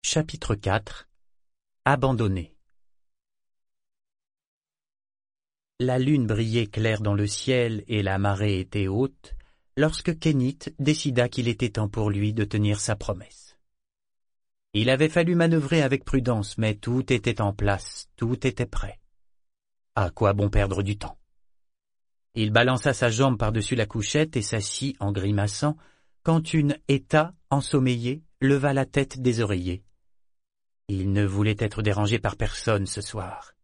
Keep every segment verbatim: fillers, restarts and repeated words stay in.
Chapitre quatre. Abandonné. La lune brillait claire dans le ciel et la marée était haute, lorsque Kenneth décida qu'il était temps pour lui de tenir sa promesse. Il avait fallu manœuvrer avec prudence, mais tout était en place, tout était prêt. À quoi bon perdre du temps? Il balança sa jambe par-dessus la couchette et s'assit en grimaçant, quand une Etta, ensommeillée, leva la tête des oreillers. Il ne voulait être dérangé par personne ce soir.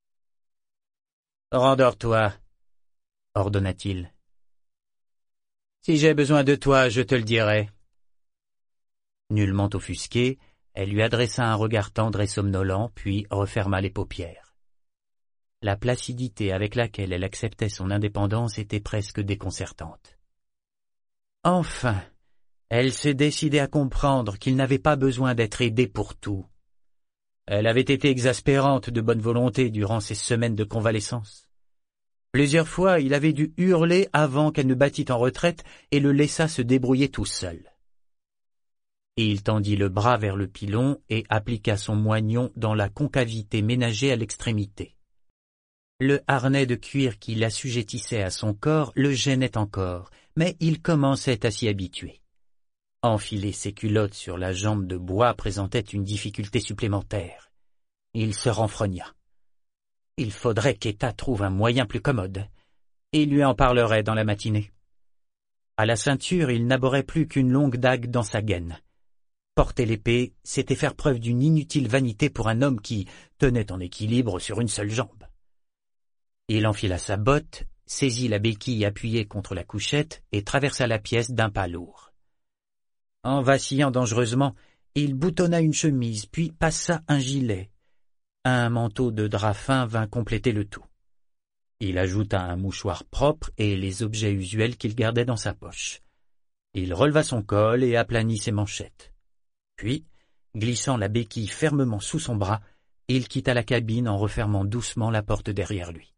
« Rendors-toi, » ordonna-t-il. « Si j'ai besoin de toi, je te le dirai. » Nullement offusquée, elle lui adressa un regard tendre et somnolent, puis referma les paupières. La placidité avec laquelle elle acceptait son indépendance était presque déconcertante. Enfin, elle s'est décidée à comprendre qu'il n'avait pas besoin d'être aidé pour tout. Elle avait été exaspérante de bonne volonté durant ces semaines de convalescence. Plusieurs fois, il avait dû hurler avant qu'elle ne battît en retraite et le laissa se débrouiller tout seul. Il tendit le bras vers le pilon et appliqua son moignon dans la concavité ménagée à l'extrémité. Le harnais de cuir qui l'assujettissait à son corps le gênait encore, mais il commençait à s'y habituer. Enfiler ses culottes sur la jambe de bois présentait une difficulté supplémentaire. Il se renfrogna. Il faudrait qu'Etta trouve un moyen plus commode. Il lui en parlerait dans la matinée. À la ceinture, il n'abhorrait plus qu'une longue dague dans sa gaine. Porter l'épée, c'était faire preuve d'une inutile vanité pour un homme qui tenait en équilibre sur une seule jambe. Il enfila sa botte, saisit la béquille appuyée contre la couchette et traversa la pièce d'un pas lourd. En vacillant dangereusement, il boutonna une chemise, puis passa un gilet. Un manteau de drap fin vint compléter le tout. Il ajouta un mouchoir propre et les objets usuels qu'il gardait dans sa poche. Il releva son col et aplanit ses manchettes. Puis, glissant la béquille fermement sous son bras, il quitta la cabine en refermant doucement la porte derrière lui.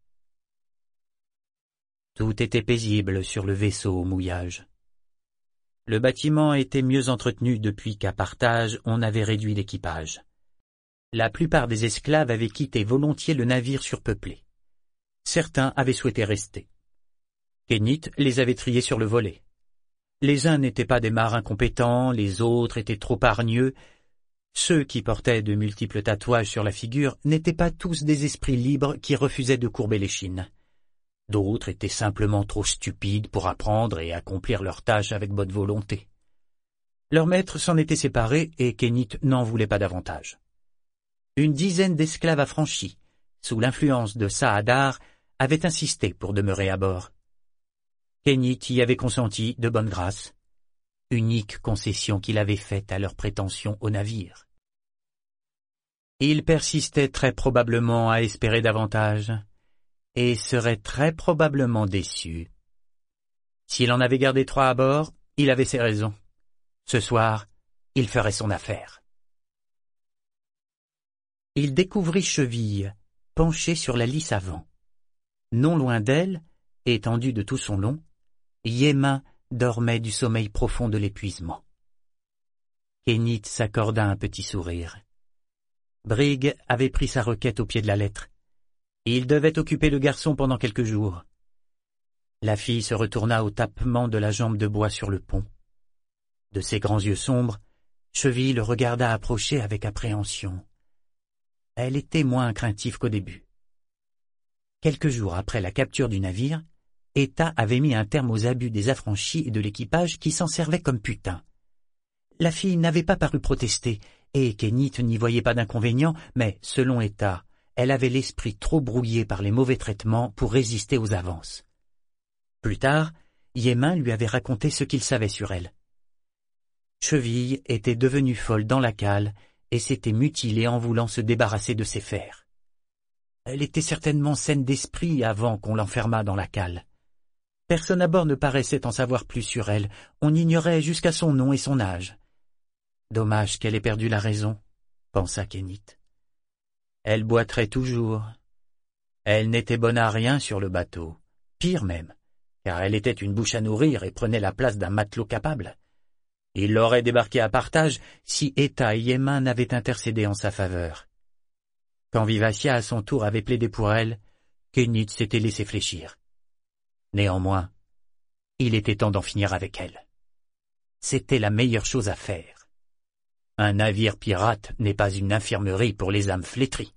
Tout était paisible sur le vaisseau au mouillage. Le bâtiment était mieux entretenu depuis qu'à partage on avait réduit l'équipage. La plupart des esclaves avaient quitté volontiers le navire surpeuplé. Certains avaient souhaité rester. Kenneth les avait triés sur le volet. Les uns n'étaient pas des marins compétents, les autres étaient trop hargneux. Ceux qui portaient de multiples tatouages sur la figure n'étaient pas tous des esprits libres qui refusaient de courber l'échine. D'autres étaient simplement trop stupides pour apprendre et accomplir leurs tâches avec bonne volonté. Leurs maîtres s'en étaient séparés et Kenneth n'en voulait pas davantage. Une dizaine d'esclaves affranchis, sous l'influence de Saadar, avaient insisté pour demeurer à bord. Kenneth y avait consenti de bonne grâce, unique concession qu'il avait faite à leurs prétentions au navire. Il persistait très probablement à espérer davantage, et serait très probablement déçu. S'il en avait gardé trois à bord, il avait ses raisons. Ce soir, il ferait son affaire. Il découvrit Cheville, penchée sur la lisse avant. Non loin d'elle, étendue de tout son long, Yémin dormait du sommeil profond de l'épuisement. Kenneth s'accorda un petit sourire. Brigg avait pris sa requête au pied de la lettre. Il devait occuper le garçon pendant quelques jours. La fille se retourna au tapement de la jambe de bois sur le pont. De ses grands yeux sombres, Cheville le regarda approcher avec appréhension. Elle était moins craintive qu'au début. Quelques jours après la capture du navire, Etta avait mis un terme aux abus des affranchis et de l'équipage qui s'en servaient comme putain. La fille n'avait pas paru protester, et Kenneth n'y voyait pas d'inconvénient, mais, selon Etta, elle avait l'esprit trop brouillé par les mauvais traitements pour résister aux avances. Plus tard, Yémin lui avait raconté ce qu'il savait sur elle. Cheville était devenue folle dans la cale et s'était mutilée en voulant se débarrasser de ses fers. Elle était certainement saine d'esprit avant qu'on l'enfermât dans la cale. Personne à bord ne paraissait en savoir plus sur elle, on ignorait jusqu'à son nom et son âge. Dommage qu'elle ait perdu la raison, pensa Kenneth. Elle boiterait toujours. Elle n'était bonne à rien sur le bateau, pire même, car elle était une bouche à nourrir et prenait la place d'un matelot capable. Il l'aurait débarqué à partage si Eta et Yémin n'avaient intercédé en sa faveur. Quand Vivacia à son tour avait plaidé pour elle, Kénit s'était laissé fléchir. Néanmoins, il était temps d'en finir avec elle. C'était la meilleure chose à faire. Un navire pirate n'est pas une infirmerie pour les âmes flétries.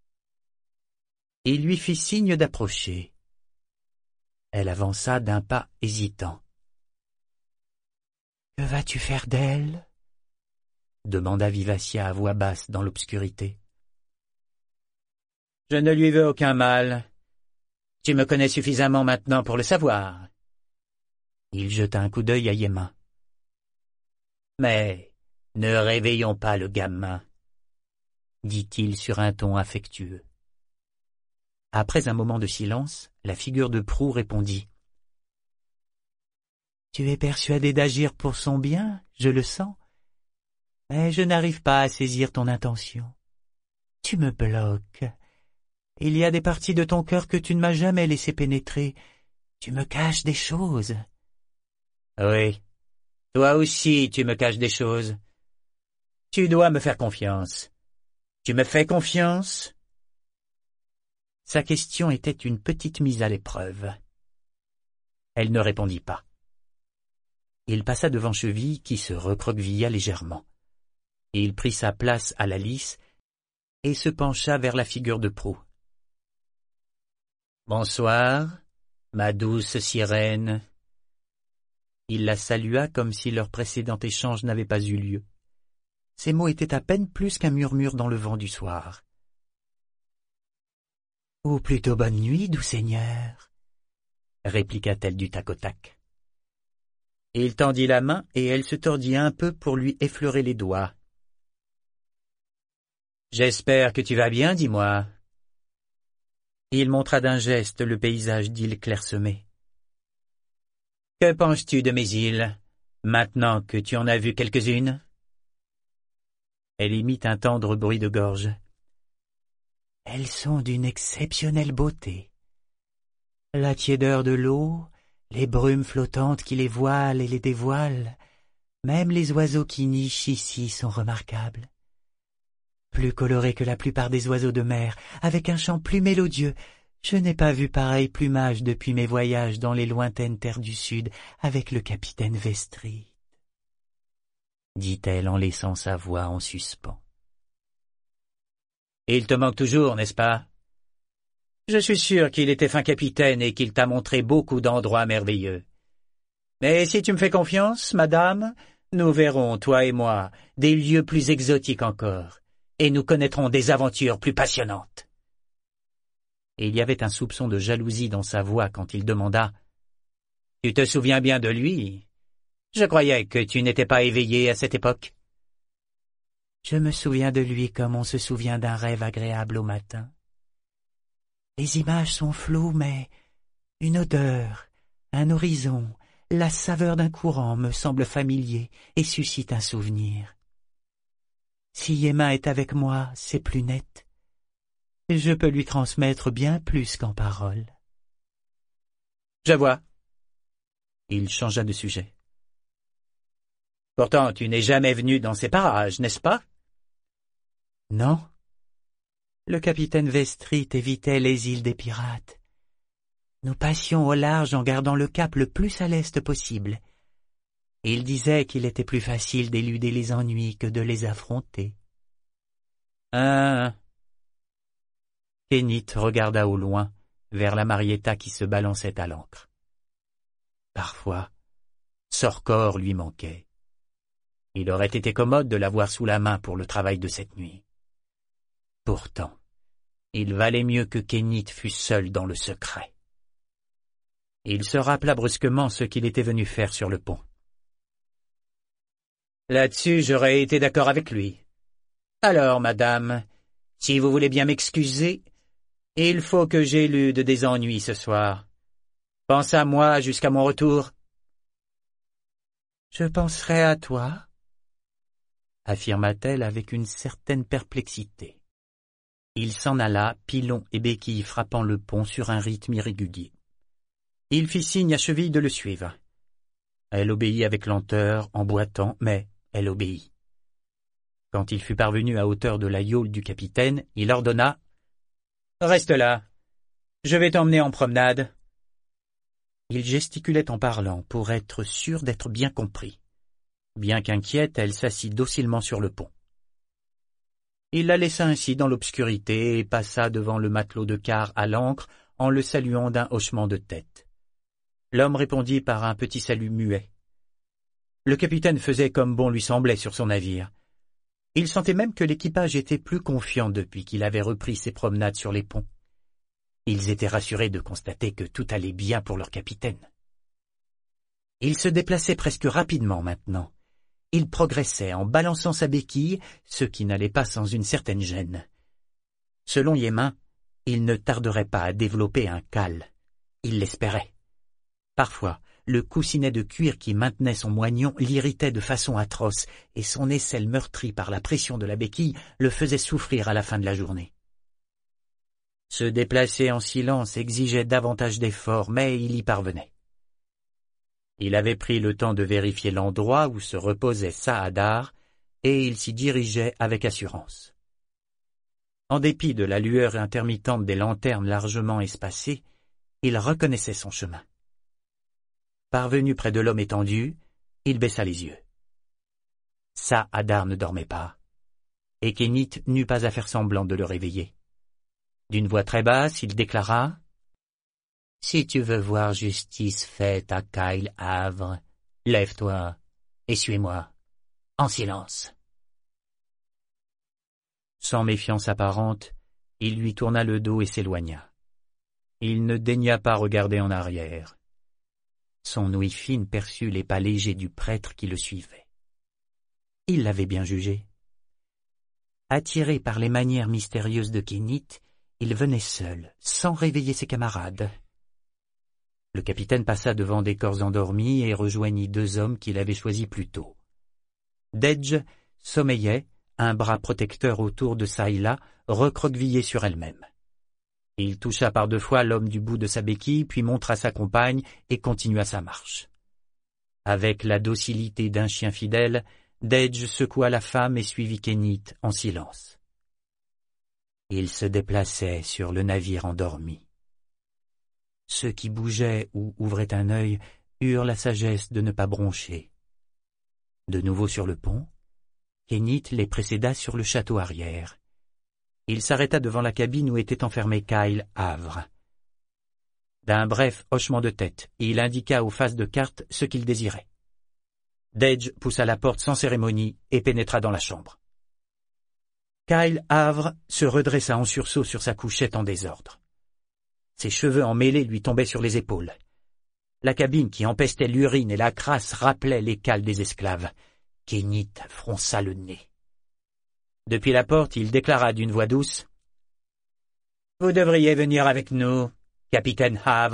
Il lui fit signe d'approcher. Elle avança d'un pas hésitant. « Que vas-tu faire d'elle » demanda Vivacia à voix basse dans l'obscurité. « Je ne lui veux aucun mal. Tu me connais suffisamment maintenant pour le savoir. » Il jeta un coup d'œil à Yémin. « Mais ne réveillons pas le gamin, » dit-il sur un ton affectueux. Après un moment de silence, la figure de proue répondit. « Tu es persuadé d'agir pour son bien, je le sens, mais je n'arrive pas à saisir ton intention. Tu me bloques. Il y a des parties de ton cœur que tu ne m'as jamais laissé pénétrer. Tu me caches des choses. » « Oui, toi aussi tu me caches des choses. Tu dois me faire confiance. Tu me fais confiance ?» Sa question était une petite mise à l'épreuve. Elle ne répondit pas. Il passa devant Cheville qui se recroquevilla légèrement. Il prit sa place à la lisse et se pencha vers la figure de proue. « Bonsoir, ma douce sirène. » Il la salua comme si leur précédent échange n'avait pas eu lieu. Ces mots étaient à peine plus qu'un murmure dans le vent du soir. « Ou plutôt bonne nuit, doux seigneur, » répliqua-t-elle du tac au tac. Il tendit la main et elle se tordit un peu pour lui effleurer les doigts. « J'espère que tu vas bien, dis-moi. » Il montra d'un geste le paysage d'îles clairsemées. « Que penses-tu de mes îles, maintenant que tu en as vu quelques-unes » Elle imite un tendre bruit de gorge. « Elles sont d'une exceptionnelle beauté. La tiédeur de l'eau, les brumes flottantes qui les voilent et les dévoilent, même les oiseaux qui nichent ici sont remarquables. Plus colorés que la plupart des oiseaux de mer, avec un chant plus mélodieux. Je n'ai pas vu pareil plumage depuis mes voyages dans les lointaines terres du Sud avec le capitaine Vestris, » dit-elle en laissant sa voix en suspens. « Il te manque toujours, n'est-ce pas? Je suis sûr qu'il était fin capitaine et qu'il t'a montré beaucoup d'endroits merveilleux. Mais si tu me fais confiance, madame, nous verrons, toi et moi, des lieux plus exotiques encore, et nous connaîtrons des aventures plus passionnantes. » Et il y avait un soupçon de jalousie dans sa voix quand il demanda « Tu te souviens bien de lui? Je croyais que tu n'étais pas éveillé à cette époque. » « Je me souviens de lui comme on se souvient d'un rêve agréable au matin. Les images sont floues, mais une odeur, un horizon, la saveur d'un courant me semblent familiers et suscitent un souvenir. Si Yémin est avec moi, c'est plus net. Je peux lui transmettre bien plus qu'en paroles. » « Je vois. » Il changea de sujet. « Pourtant, tu n'es jamais venu dans ces parages, n'est-ce pas? » « Non. Le capitaine Vestris évitait les îles des pirates. Nous passions au large en gardant le cap le plus à l'est possible. Il disait qu'il était plus facile d'éluder les ennuis que de les affronter. »« Ah !» Kénit regarda au loin, vers la Marietta qui se balançait à l'ancre. Parfois, Sorcor lui manquait. Il aurait été commode de l'avoir sous la main pour le travail de cette nuit. Pourtant, il valait mieux que Kénit fût seul dans le secret. Il se rappela brusquement ce qu'il était venu faire sur le pont. « Là-dessus, j'aurais été d'accord avec lui. Alors, madame, si vous voulez bien m'excuser, il faut que j'élude des ennuis ce soir. Pense à moi jusqu'à mon retour. »« Je penserai à toi, » affirma-t-elle avec une certaine perplexité. Il s'en alla, pilon et béquille frappant le pont sur un rythme irrégulier. Il fit signe à Cheville de le suivre. Elle obéit avec lenteur, en boitant, mais elle obéit. Quand il fut parvenu à hauteur de la yole du capitaine, il ordonna « Reste là, je vais t'emmener en promenade. » Il gesticulait en parlant pour être sûr d'être bien compris. Bien qu'inquiète, elle s'assit docilement sur le pont. Il la laissa ainsi dans l'obscurité et passa devant le matelot de quart à l'ancre en le saluant d'un hochement de tête. L'homme répondit par un petit salut muet. Le capitaine faisait comme bon lui semblait sur son navire. Il sentait même que l'équipage était plus confiant depuis qu'il avait repris ses promenades sur les ponts. Ils étaient rassurés de constater que tout allait bien pour leur capitaine. Il se déplaçait presque rapidement maintenant. Il progressait en balançant sa béquille, ce qui n'allait pas sans une certaine gêne. Selon Yémin, il ne tarderait pas à développer un cale. Il l'espérait. Parfois, le coussinet de cuir qui maintenait son moignon l'irritait de façon atroce, et son aisselle meurtrie par la pression de la béquille le faisait souffrir à la fin de la journée. Se déplacer en silence exigeait davantage d'efforts, mais il y parvenait. Il avait pris le temps de vérifier l'endroit où se reposait Saadar, et il s'y dirigeait avec assurance. En dépit de la lueur intermittente des lanternes largement espacées, il reconnaissait son chemin. Parvenu près de l'homme étendu, il baissa les yeux. Saadar ne dormait pas, et Kénit n'eut pas à faire semblant de le réveiller. D'une voix très basse, il déclara « Si tu veux voir justice faite à Kyle Havre, lève-toi et suis-moi, en silence. » Sans méfiance apparente, il lui tourna le dos et s'éloigna. Il ne daigna pas regarder en arrière. Son ouïe fine perçut les pas légers du prêtre qui le suivait. Il l'avait bien jugé. Attiré par les manières mystérieuses de Kénit, il venait seul, sans réveiller ses camarades. Le capitaine passa devant des corps endormis et rejoignit deux hommes qu'il avait choisis plus tôt. Dedj sommeillait, un bras protecteur autour de Sayla, recroquevillée sur elle-même. Il toucha par deux fois l'homme du bout de sa béquille, puis montra sa compagne et continua sa marche. Avec la docilité d'un chien fidèle, Dedj secoua la femme et suivit Kénit en silence. Il se déplaçait sur le navire endormi. Ceux qui bougeaient ou ouvraient un œil eurent la sagesse de ne pas broncher. De nouveau sur le pont, Kénit les précéda sur le château arrière. Il s'arrêta devant la cabine où était enfermé Kyle Havre. D'un bref hochement de tête, il indiqua aux faces de cartes ce qu'il désirait. Dedj poussa la porte sans cérémonie et pénétra dans la chambre. Kyle Havre se redressa en sursaut sur sa couchette en désordre. Ses cheveux emmêlés lui tombaient sur les épaules. La cabine qui empestait l'urine et la crasse rappelait les cales des esclaves. Kénit fronça le nez. Depuis la porte, il déclara d'une voix douce « Vous devriez venir avec nous, capitaine Havre. »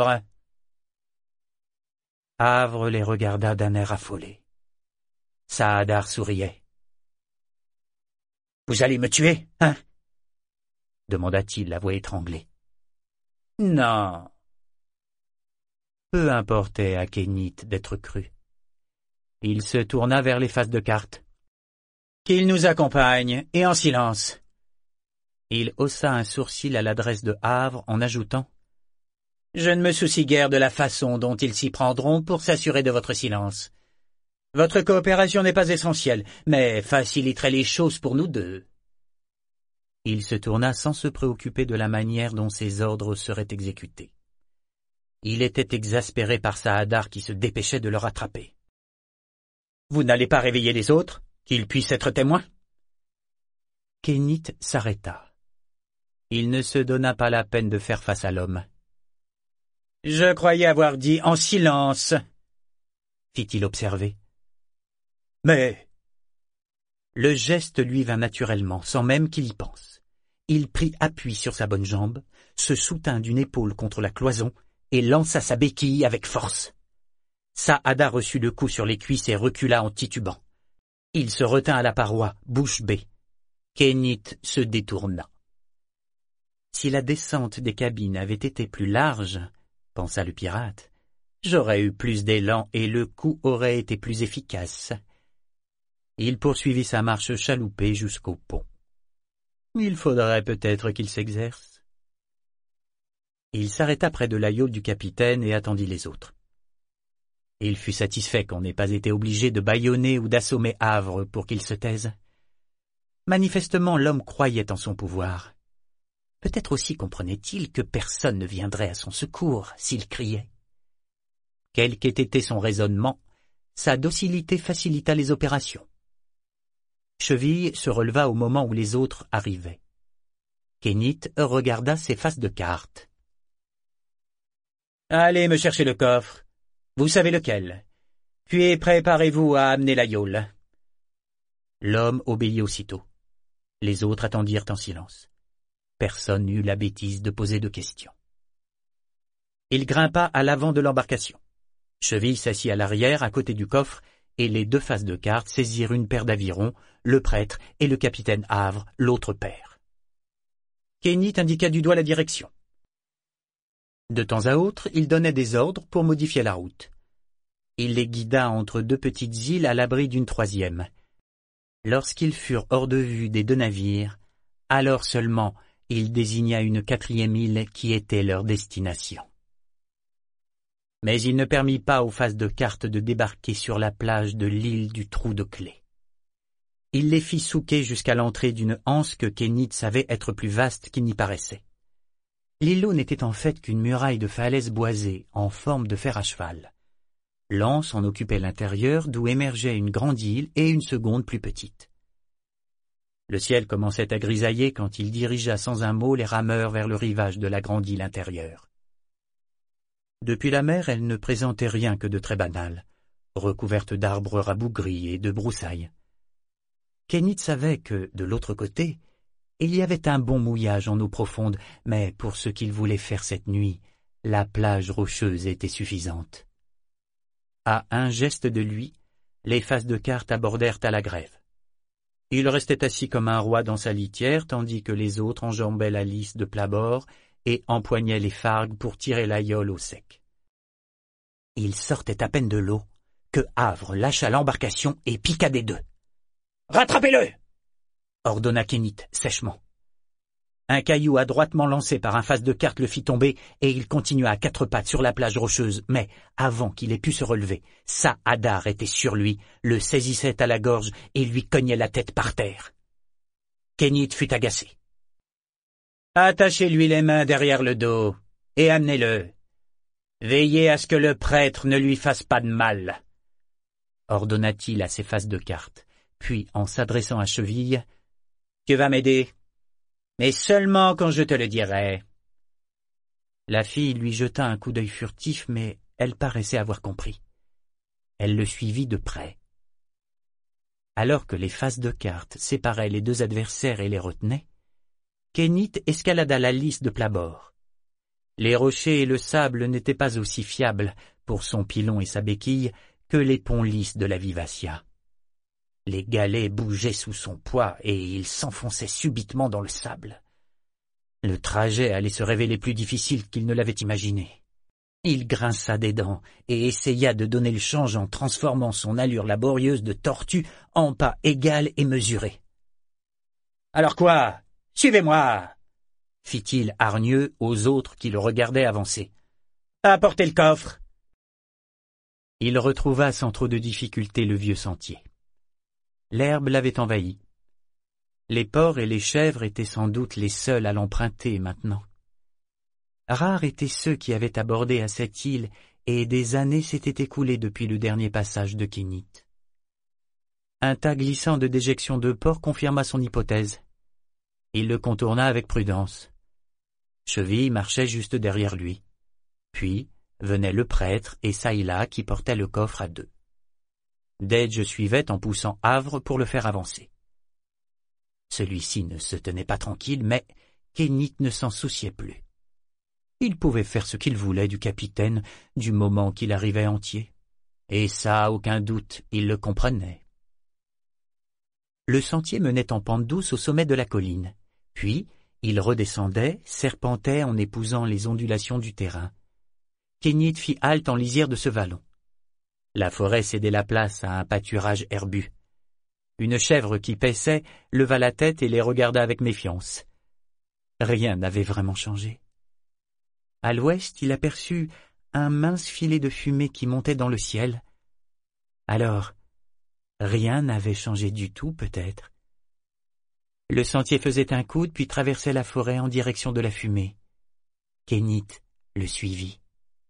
Havre les regarda d'un air affolé. Saadar souriait. « Vous allez me tuer, hein ?» demanda-t-il, la voix étranglée. « Non. » Peu importait à Kénit d'être cru. Il se tourna vers les faces de cartes. « Qu'il nous accompagne, et en silence. » Il haussa un sourcil à l'adresse de Havre en ajoutant « Je ne me soucie guère de la façon dont ils s'y prendront pour s'assurer de votre silence. Votre coopération n'est pas essentielle, mais faciliterait les choses pour nous deux. » Il se tourna sans se préoccuper de la manière dont ses ordres seraient exécutés. Il était exaspéré par Saadar qui se dépêchait de le rattraper. « Vous n'allez pas réveiller les autres, qu'ils puissent être témoins ?» Kénit s'arrêta. Il ne se donna pas la peine de faire face à l'homme. « Je croyais avoir dit en silence, » fit-il observer. « Mais... » Le geste lui vint naturellement, sans même qu'il y pense. Il prit appui sur sa bonne jambe, se soutint d'une épaule contre la cloison et lança sa béquille avec force. Saadar reçut le coup sur les cuisses et recula en titubant. Il se retint à la paroi, bouche bée. Kénit se détourna. Si la descente des cabines avait été plus large, pensa le pirate, j'aurais eu plus d'élan et le coup aurait été plus efficace. Il poursuivit sa marche chaloupée jusqu'au pont. Il faudrait peut-être qu'il s'exerce. Il s'arrêta près de la yole du capitaine et attendit les autres. Il fut satisfait qu'on n'ait pas été obligé de bâillonner ou d'assommer Havre pour qu'il se taise. Manifestement, l'homme croyait en son pouvoir. Peut-être aussi comprenait-il que personne ne viendrait à son secours s'il criait. Quel qu'ait été son raisonnement, sa docilité facilita les opérations. Cheville se releva au moment où les autres arrivaient. Kénit regarda ses faces de cartes. « Allez me chercher le coffre. Vous savez lequel. Puis préparez-vous à amener la yole. » L'homme obéit aussitôt. Les autres attendirent en silence. Personne n'eut la bêtise de poser de questions. Il grimpa à l'avant de l'embarcation. Cheville s'assit à l'arrière, à côté du coffre, et les deux faces de cartes saisirent une paire d'avirons, le prêtre et le capitaine Havre, l'autre paire. Kénit indiqua du doigt la direction. De temps à autre, il donnait des ordres pour modifier la route. Il les guida entre deux petites îles à l'abri d'une troisième. Lorsqu'ils furent hors de vue des deux navires, alors seulement il désigna une quatrième île qui était leur destination. Mais il ne permit pas aux faces de cartes de débarquer sur la plage de l'île du Trou de Clé. Il les fit souquer jusqu'à l'entrée d'une anse que Kénit savait être plus vaste qu'il n'y paraissait. L'îlot n'était en fait qu'une muraille de falaises boisées en forme de fer à cheval. L'anse en occupait l'intérieur d'où émergeait une grande île et une seconde plus petite. Le ciel commençait à grisailler quand il dirigea sans un mot les rameurs vers le rivage de la grande île intérieure. Depuis la mer, elle ne présentait rien que de très banal, recouverte d'arbres rabougris et de broussailles. Kénit savait que, de l'autre côté, il y avait un bon mouillage en eau profonde, mais pour ce qu'il voulait faire cette nuit, la plage rocheuse était suffisante. À un geste de lui, les faces de cartes abordèrent à la grève. Il restait assis comme un roi dans sa litière, tandis que les autres enjambaient la lisse de plat-bord et empoignaient les fargues pour tirer la yole au sec. Il sortait à peine de l'eau que Havre lâcha l'embarcation et piqua des deux. « Rattrapez-le !» ordonna Kénit sèchement. Un caillou adroitement lancé par un face de carte le fit tomber et il continua à quatre pattes sur la plage rocheuse, mais avant qu'il ait pu se relever, Saadar était sur lui, le saisissait à la gorge et lui cognait la tête par terre. Kénit fut agacé. « Attachez-lui les mains derrière le dos et amenez-le. Veillez à ce que le prêtre ne lui fasse pas de mal, » ordonna-t-il à ses faces de carte, puis en s'adressant à Cheville, « Tu vas m'aider, mais seulement quand je te le dirai. » La fille lui jeta un coup d'œil furtif, mais elle paraissait avoir compris. Elle le suivit de près. Alors que les faces de cartes séparaient les deux adversaires et les retenaient, Kénit escalada la lisse de plat-bord. Les rochers et le sable n'étaient pas aussi fiables, pour son pilon et sa béquille, que les ponts lisses de la Vivacia. Les galets bougeaient sous son poids et il s'enfonçait subitement dans le sable. Le trajet allait se révéler plus difficile qu'il ne l'avait imaginé. Il grinça des dents et essaya de donner le change en transformant son allure laborieuse de tortue en pas égal et mesuré. « Alors quoi? Suivez-moi » fit-il hargneux aux autres qui le regardaient avancer. « Apportez le coffre !» Il retrouva sans trop de difficulté le vieux sentier. L'herbe l'avait envahi. Les porcs et les chèvres étaient sans doute les seuls à l'emprunter maintenant. Rares étaient ceux qui avaient abordé à cette île, et des années s'étaient écoulées depuis le dernier passage de Kénit. Un tas glissant de déjections de porc confirma son hypothèse. Il le contourna avec prudence. Cheville marchait juste derrière lui. Puis venaient le prêtre et Saïla qui portaient le coffre à deux. Dedge suivait en poussant Havre pour le faire avancer. Celui-ci ne se tenait pas tranquille, mais Kénit ne s'en souciait plus. Il pouvait faire ce qu'il voulait du capitaine du moment qu'il arrivait entier. Et ça, aucun doute, il le comprenait. Le sentier menait en pente douce au sommet de la colline. Puis, il redescendait, serpentait en épousant les ondulations du terrain. Kénit fit halte en lisière de ce vallon. La forêt cédait la place à un pâturage herbu. Une chèvre qui paissait leva la tête et les regarda avec méfiance. Rien n'avait vraiment changé. À l'ouest, il aperçut un mince filet de fumée qui montait dans le ciel. Alors, rien n'avait changé du tout, peut-être. Le sentier faisait un coude, puis traversait la forêt en direction de la fumée. Kénit le suivit.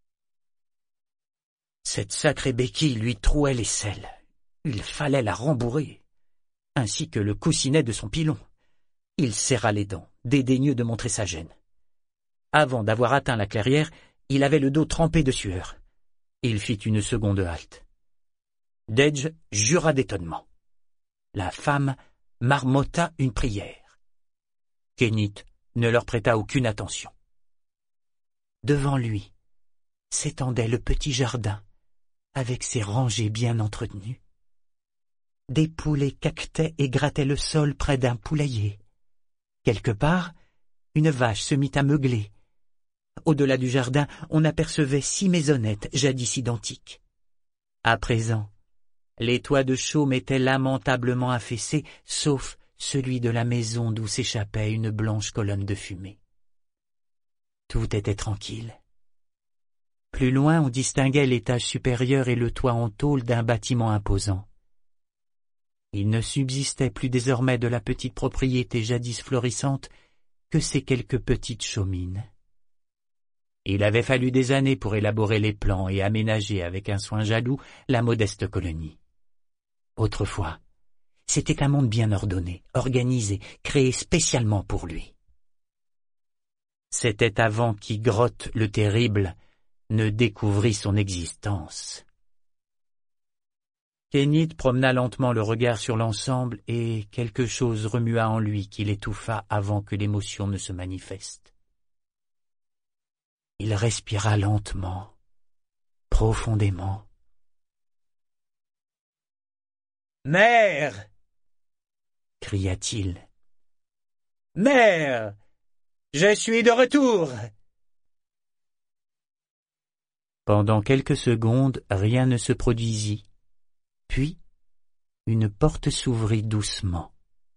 Cette sacrée béquille lui trouait les selles. Il fallait la rembourrer, ainsi que le coussinet de son pilon. Il serra les dents, dédaigneux de montrer sa gêne. Avant d'avoir atteint la clairière, il avait le dos trempé de sueur. Il fit une seconde halte. Dedge jura d'étonnement. La femme marmotta une prière. Kénit ne leur prêta aucune attention. Devant lui s'étendait le petit jardin, avec ses rangées bien entretenues. Des poulets caquetaient et grattaient le sol près d'un poulailler. Quelque part, une vache se mit à meugler. Au-delà du jardin, on apercevait six maisonnettes jadis identiques. À présent, les toits de chaume étaient lamentablement affaissés, sauf celui de la maison d'où s'échappait une blanche colonne de fumée. Tout était tranquille. Plus loin, on distinguait l'étage supérieur et le toit en tôle d'un bâtiment imposant. Il ne subsistait plus désormais de la petite propriété jadis florissante que ces quelques petites chaumines. Il avait fallu des années pour élaborer les plans et aménager avec un soin jaloux la modeste colonie. Autrefois, c'était un monde bien ordonné, organisé, créé spécialement pour lui. C'était avant qu'Ygrotte le Terrible ne découvrît son existence. Kénit promena lentement le regard sur l'ensemble et quelque chose remua en lui qui l'étouffa avant que l'émotion ne se manifeste. Il respira lentement, profondément. « Mère !» cria-t-il. « Mère ! Je suis de retour !» Pendant quelques secondes, rien ne se produisit. Puis, une porte s'ouvrit doucement.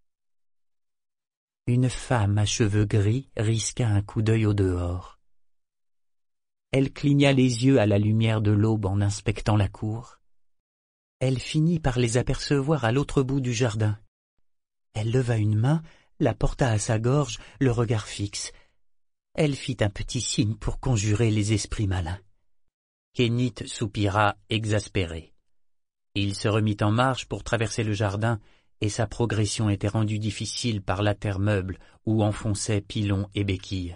Une femme à cheveux gris risqua un coup d'œil au dehors. Elle cligna les yeux à la lumière de l'aube en inspectant la cour. Elle finit par les apercevoir à l'autre bout du jardin. Elle leva une main, la porta à sa gorge, le regard fixe. Elle fit un petit signe pour conjurer les esprits malins. Kénit soupira, exaspéré. Il se remit en marche pour traverser le jardin, et sa progression était rendue difficile par la terre meuble où enfonçaient pilons et béquilles.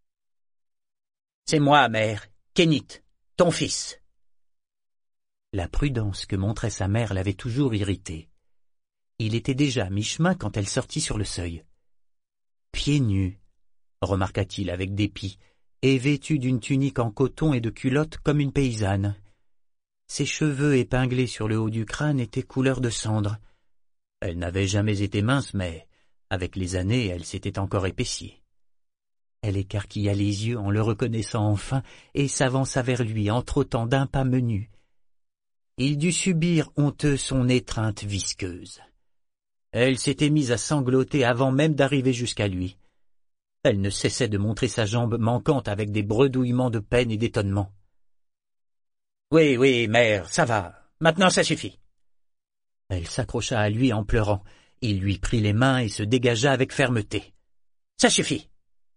« C'est moi, mère, Kénit, ton fils. » La prudence que montrait sa mère l'avait toujours irrité. Il était déjà à mi-chemin quand elle sortit sur le seuil. Pieds nus, remarqua-t-il avec dépit, et vêtue d'une tunique en coton et de culottes comme une paysanne. Ses cheveux épinglés sur le haut du crâne étaient couleur de cendre. Elle n'avait jamais été mince, mais, avec les années, elle s'était encore épaissie. Elle écarquilla les yeux en le reconnaissant enfin et s'avança vers lui en trottant d'un pas menu. Il dut subir honteux son étreinte visqueuse. Elle s'était mise à sangloter avant même d'arriver jusqu'à lui. Elle ne cessait de montrer sa jambe manquante avec des bredouillements de peine et d'étonnement. « Oui, oui, mère, ça va. Maintenant ça suffit. » Elle s'accrocha à lui en pleurant. Il lui prit les mains et se dégagea avec fermeté. « Ça suffit. »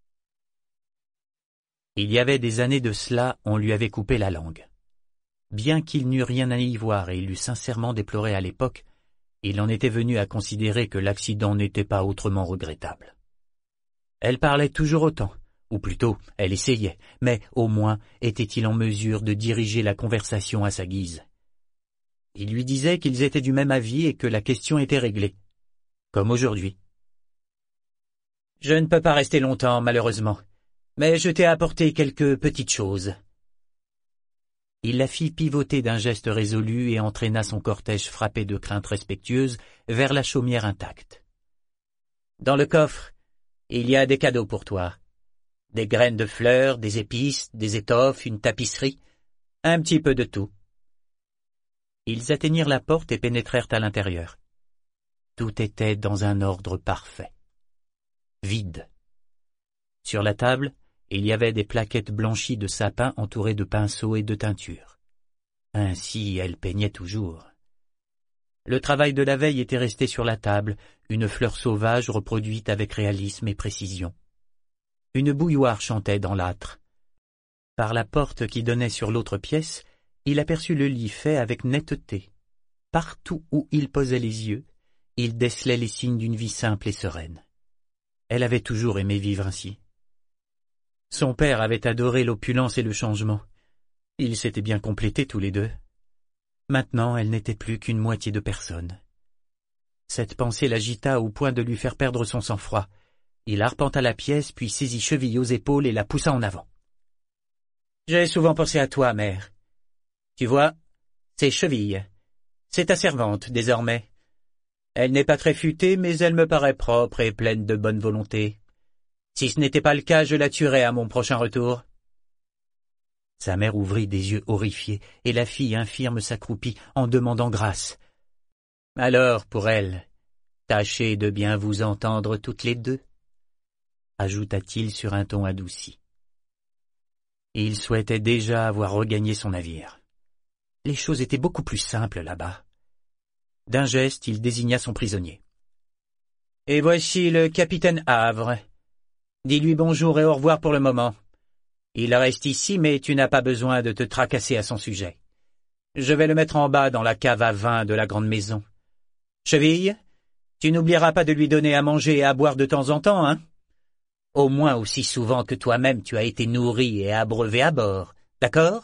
Il y avait des années de cela, on lui avait coupé la langue. Bien qu'il n'eût rien à y voir et il l'eût sincèrement déploré à l'époque, il en était venu à considérer que l'accident n'était pas autrement regrettable. Elle parlait toujours autant, ou plutôt, elle essayait, mais au moins était-il en mesure de diriger la conversation à sa guise. Il lui disait qu'ils étaient du même avis et que la question était réglée, comme aujourd'hui. « Je ne peux pas rester longtemps, malheureusement, mais je t'ai apporté quelques petites choses. » Il la fit pivoter d'un geste résolu et entraîna son cortège frappé de crainte respectueuse vers la chaumière intacte. « Dans le coffre, il y a des cadeaux pour toi. Des graines de fleurs, des épices, des étoffes, une tapisserie, un petit peu de tout. Ils atteignirent la porte et pénétrèrent à l'intérieur. Tout était dans un ordre parfait. Vide. Sur la table, il y avait des plaquettes blanchies de sapin entourées de pinceaux et de teintures. Ainsi, elle peignait toujours. Le travail de la veille était resté sur la table, une fleur sauvage reproduite avec réalisme et précision. Une bouilloire chantait dans l'âtre. Par la porte qui donnait sur l'autre pièce, il aperçut le lit fait avec netteté. Partout où il posait les yeux, il décelait les signes d'une vie simple et sereine. Elle avait toujours aimé vivre ainsi. Son père avait adoré l'opulence et le changement. Ils s'étaient bien complétés tous les deux. Maintenant, elle n'était plus qu'une moitié de personne. Cette pensée l'agita au point de lui faire perdre son sang-froid. Il arpenta la pièce, puis saisit Cheville aux épaules et la poussa en avant. « J'ai souvent pensé à toi, mère. Tu vois, c'est Cheville. C'est ta servante, désormais. Elle n'est pas très futée, mais elle me paraît propre et pleine de bonne volonté. Si ce n'était pas le cas, je la tuerais à mon prochain retour. » Sa mère ouvrit des yeux horrifiés, et la fille infirme s'accroupit en demandant grâce. « Alors, pour elle, tâchez de bien vous entendre toutes les deux, » ajouta-t-il sur un ton adouci. Il souhaitait déjà avoir regagné son navire. Les choses étaient beaucoup plus simples là-bas. D'un geste, il désigna son prisonnier. « Et voici le capitaine Havre. Dis-lui bonjour et au revoir pour le moment. Il reste ici, mais tu n'as pas besoin de te tracasser à son sujet. Je vais le mettre en bas dans la cave à vin de la grande maison. Cheville, tu n'oublieras pas de lui donner à manger et à boire de temps en temps, hein? Au moins aussi souvent que toi-même tu as été nourri et abreuvé à bord, d'accord?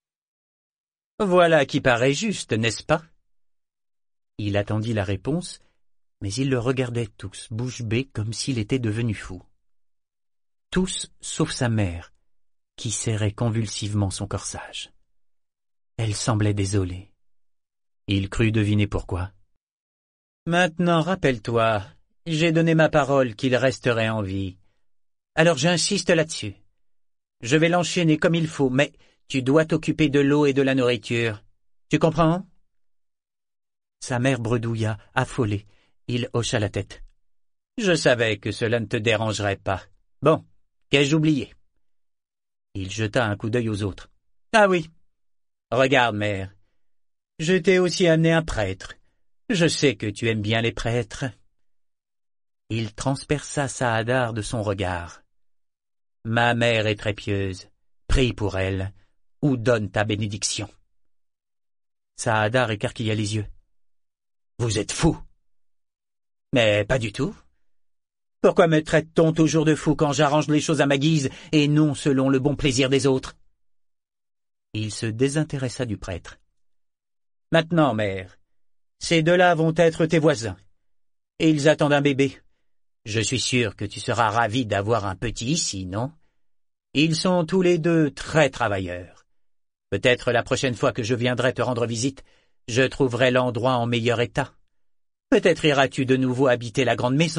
Voilà qui paraît juste, n'est-ce pas? » Il attendit la réponse, mais ils le regardaient tous, bouche bée, comme s'il était devenu fou. Tous, sauf sa mère, qui serrait convulsivement son corsage. Elle semblait désolée. Il crut deviner pourquoi. « Maintenant, rappelle-toi, j'ai donné ma parole qu'il resterait en vie. Alors j'insiste là-dessus. Je vais l'enchaîner comme il faut, mais tu dois t'occuper de l'eau et de la nourriture. Tu comprends? » Sa mère bredouilla, affolée. Il hocha la tête. « Je savais que cela ne te dérangerait pas. Bon, qu'ai-je oublié? » Il jeta un coup d'œil aux autres. « Ah oui. Regarde, mère. Je t'ai aussi amené un prêtre. Je sais que tu aimes bien les prêtres. » Il transperça Saadar de son regard. « Ma mère est très pieuse. Prie pour elle, ou donne ta bénédiction. » Saadar écarquilla les yeux. « Vous êtes fou. » »« Mais pas du tout. Pourquoi me traite-t-on toujours de fou quand j'arrange les choses à ma guise et non selon le bon plaisir des autres? » Il se désintéressa du prêtre. « Maintenant, mère, ces deux-là vont être tes voisins. Et ils attendent un bébé. Je suis sûr que tu seras ravi d'avoir un petit ici, non? Ils sont tous les deux très travailleurs. Peut-être la prochaine fois que je viendrai te rendre visite, je trouverai l'endroit en meilleur état. Peut-être iras-tu de nouveau habiter la grande maison. »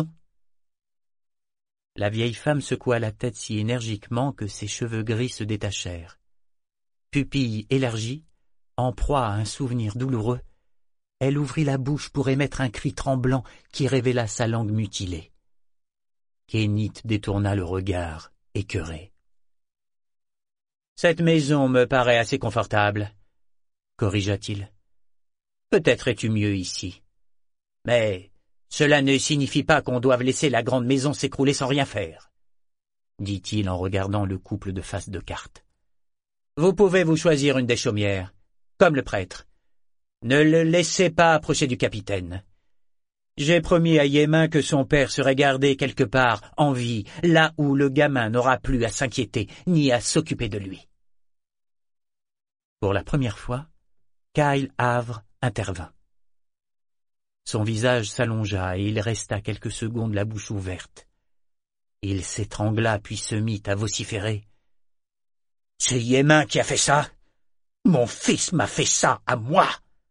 La vieille femme secoua la tête si énergiquement que ses cheveux gris se détachèrent. Pupille élargie, en proie à un souvenir douloureux, elle ouvrit la bouche pour émettre un cri tremblant qui révéla sa langue mutilée. Kénit détourna le regard, écœuré. « Cette maison me paraît assez confortable, » corrigea-t-il. « Peut-être es-tu mieux ici. Mais cela ne signifie pas qu'on doive laisser la grande maison s'écrouler sans rien faire, » dit-il en regardant le couple de face de cartes. « Vous pouvez vous choisir une des chaumières, comme le prêtre. Ne le laissez pas approcher du capitaine. J'ai promis à Yémin que son père serait gardé quelque part en vie, là où le gamin n'aura plus à s'inquiéter ni à s'occuper de lui. » Pour la première fois, Kyle Havre intervint. Son visage s'allongea et il resta quelques secondes la bouche ouverte. Il s'étrangla puis se mit à vociférer. « C'est Yémin qui a fait ça! Mon fils m'a fait ça à moi !»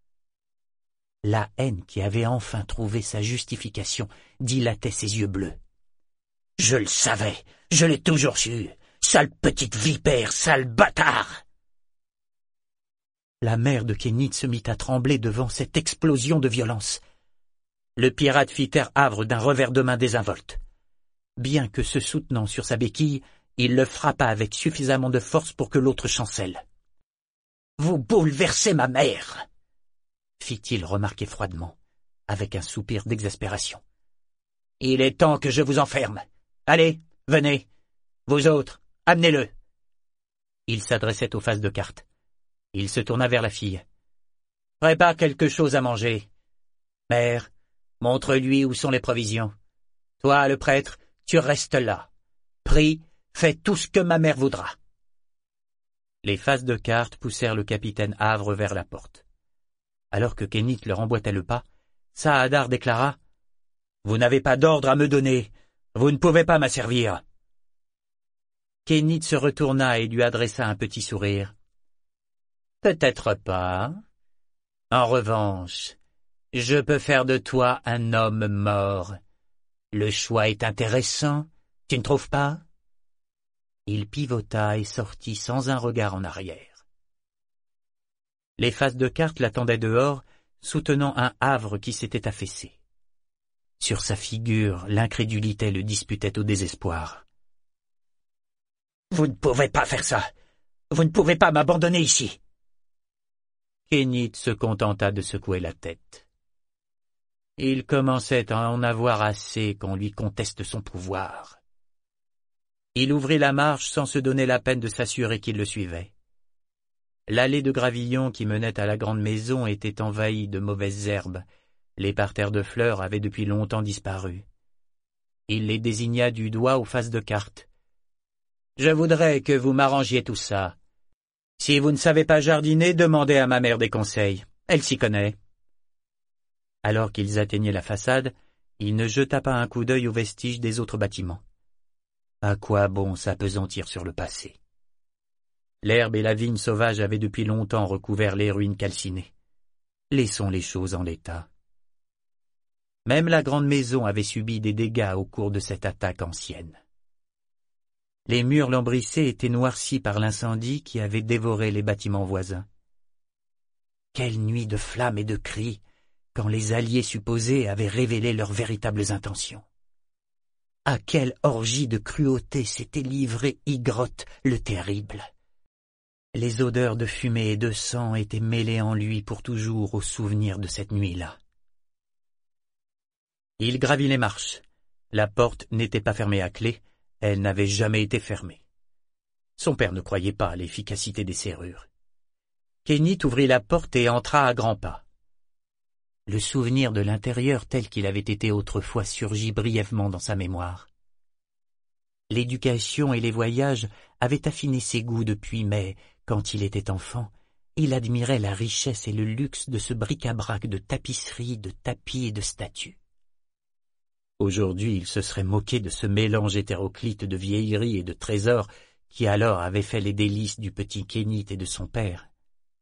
La haine qui avait enfin trouvé sa justification dilatait ses yeux bleus. « Je le savais, je l'ai toujours su. Sale petite vipère, sale bâtard !» La mère de Kenneth se mit à trembler devant cette explosion de violence. Le pirate fit taire Havre d'un revers de main désinvolte. Bien que se soutenant sur sa béquille, il le frappa avec suffisamment de force pour que l'autre chancelle. « Vous bouleversez ma mère !» fit-il remarquer froidement, avec un soupir d'exaspération. « Il est temps que je vous enferme. Allez, venez. Vous autres, amenez-le. » Il s'adressait aux faces de cartes. Il se tourna vers la fille. « Prépare quelque chose à manger. Mère, montre-lui où sont les provisions. Toi, le prêtre, tu restes là. Prie, fais tout ce que ma mère voudra. » Les faces de cartes poussèrent le capitaine Havre vers la porte. Alors que Kenneth leur emboîtait le pas, Saadar déclara « Vous n'avez pas d'ordre à me donner. Vous ne pouvez pas m'asservir. » Kenneth se retourna et lui adressa un petit sourire. « Peut-être pas. En revanche, je peux faire de toi un homme mort. Le choix est intéressant, tu ne trouves pas ?» Il pivota et sortit sans un regard en arrière. Les faces de cartes l'attendaient dehors, soutenant un Havre qui s'était affaissé. Sur sa figure, l'incrédulité le disputait au désespoir. « Vous ne pouvez pas faire ça. Vous ne pouvez pas m'abandonner ici. » Kenneth se contenta de secouer la tête. Il commençait à en avoir assez qu'on lui conteste son pouvoir. Il ouvrit la marche sans se donner la peine de s'assurer qu'il le suivait. L'allée de gravillon qui menait à la grande maison était envahie de mauvaises herbes. Les parterres de fleurs avaient depuis longtemps disparu. Il les désigna du doigt aux faces de cartes. « Je voudrais que vous m'arrangiez tout ça. Si vous ne savez pas jardiner, demandez à ma mère des conseils. Elle s'y connaît. » Alors qu'ils atteignaient la façade, il ne jeta pas un coup d'œil aux vestiges des autres bâtiments. À quoi bon s'appesantir sur le passé? L'herbe et la vigne sauvage avaient depuis longtemps recouvert les ruines calcinées. Laissons les choses en l'état. Même la grande maison avait subi des dégâts au cours de cette attaque ancienne. Les murs lambrissés étaient noircis par l'incendie qui avait dévoré les bâtiments voisins. Quelle nuit de flammes et de cris, quand les alliés supposés avaient révélé leurs véritables intentions. À quelle orgie de cruauté s'était livré Igrotte le terrible. Les odeurs de fumée et de sang étaient mêlées en lui pour toujours au souvenir de cette nuit-là. Il gravit les marches. La porte n'était pas fermée à clé, elle n'avait jamais été fermée. Son père ne croyait pas à l'efficacité des serrures. Kenneth ouvrit la porte et entra à grands pas. Le souvenir de l'intérieur tel qu'il avait été autrefois surgit brièvement dans sa mémoire. L'éducation et les voyages avaient affiné ses goûts depuis, mais, quand il était enfant, il admirait la richesse et le luxe de ce bric-à-brac de tapisseries, de tapis et de statues. Aujourd'hui, il se serait moqué de ce mélange hétéroclite de vieilleries et de trésors qui alors avait fait les délices du petit Kenneth et de son père.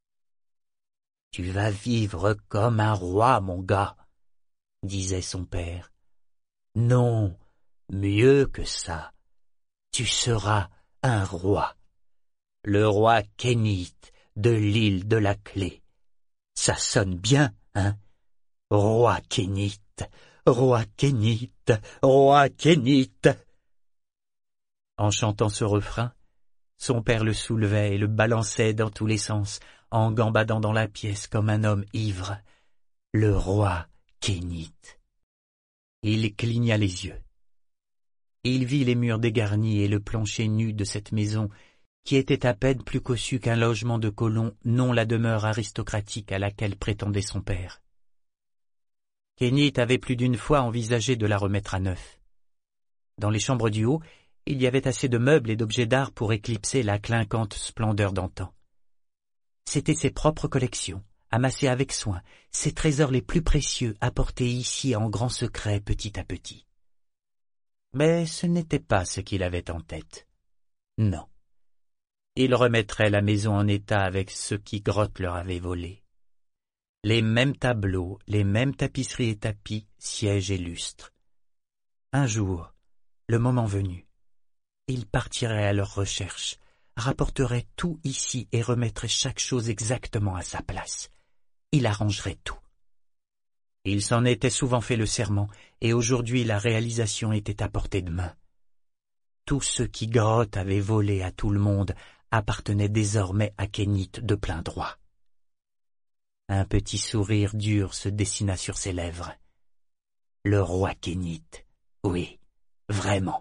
« Tu vas vivre comme un roi, mon gars, » disait son père. « Non, mieux que ça, tu seras un roi. Le roi Kenneth de l'île de la Clé. Ça sonne bien, hein? Roi Kenneth, roi Kenneth, roi Kenneth. » En chantant ce refrain, son père le soulevait et le balançait dans tous les sens, en gambadant dans la pièce comme un homme ivre. Le roi Kenneth. Il cligna les yeux. Il vit les murs dégarnis et le plancher nu de cette maison, qui était à peine plus cossu qu'un logement de colons, non la demeure aristocratique à laquelle prétendait son père. Kenneth avait plus d'une fois envisagé de la remettre à neuf. Dans les chambres du haut, il y avait assez de meubles et d'objets d'art pour éclipser la clinquante splendeur d'antan. C'étaient ses propres collections, amassées avec soin, ses trésors les plus précieux apportés ici en grand secret petit à petit. Mais ce n'était pas ce qu'il avait en tête. Non. Il remettrait la maison en état avec ce qu'Igrotte leur avait volé. Les mêmes tableaux, les mêmes tapisseries et tapis, sièges et lustres. Un jour, le moment venu, Il partirait à leur recherche, rapporterait tout ici et remettrait chaque chose exactement à sa place. Il arrangerait tout. Il s'en était souvent fait le serment, et aujourd'hui la réalisation était à portée de main. Tout ce qui Grotte avait volé à tout le monde appartenait désormais à Kénith de plein droit. Un petit sourire dur se dessina sur ses lèvres. Le roi Kénith, oui, vraiment.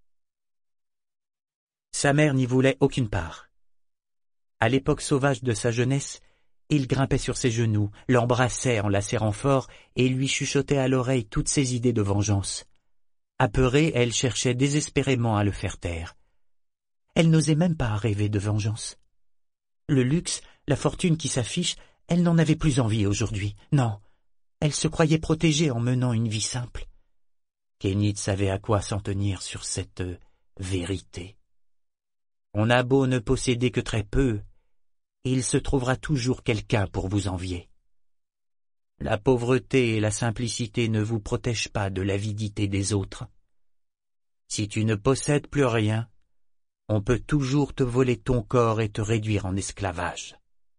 Sa mère n'y voulait aucune part. À l'époque sauvage de sa jeunesse, il grimpait sur ses genoux, l'embrassait en la serrant fort et lui chuchotait à l'oreille toutes ses idées de vengeance. Apeurée, elle cherchait désespérément à le faire taire. Elle n'osait même pas rêver de vengeance. Le luxe, la fortune qui s'affiche, elle n'en avait plus envie aujourd'hui, non. Elle se croyait protégée en menant une vie simple. Kénith savait à quoi s'en tenir sur cette euh, vérité. On a beau ne posséder que très peu, il se trouvera toujours quelqu'un pour vous envier. La pauvreté et la simplicité ne vous protègent pas de l'avidité des autres. Si tu ne possèdes plus rien, on peut toujours te voler ton corps et te réduire en esclavage.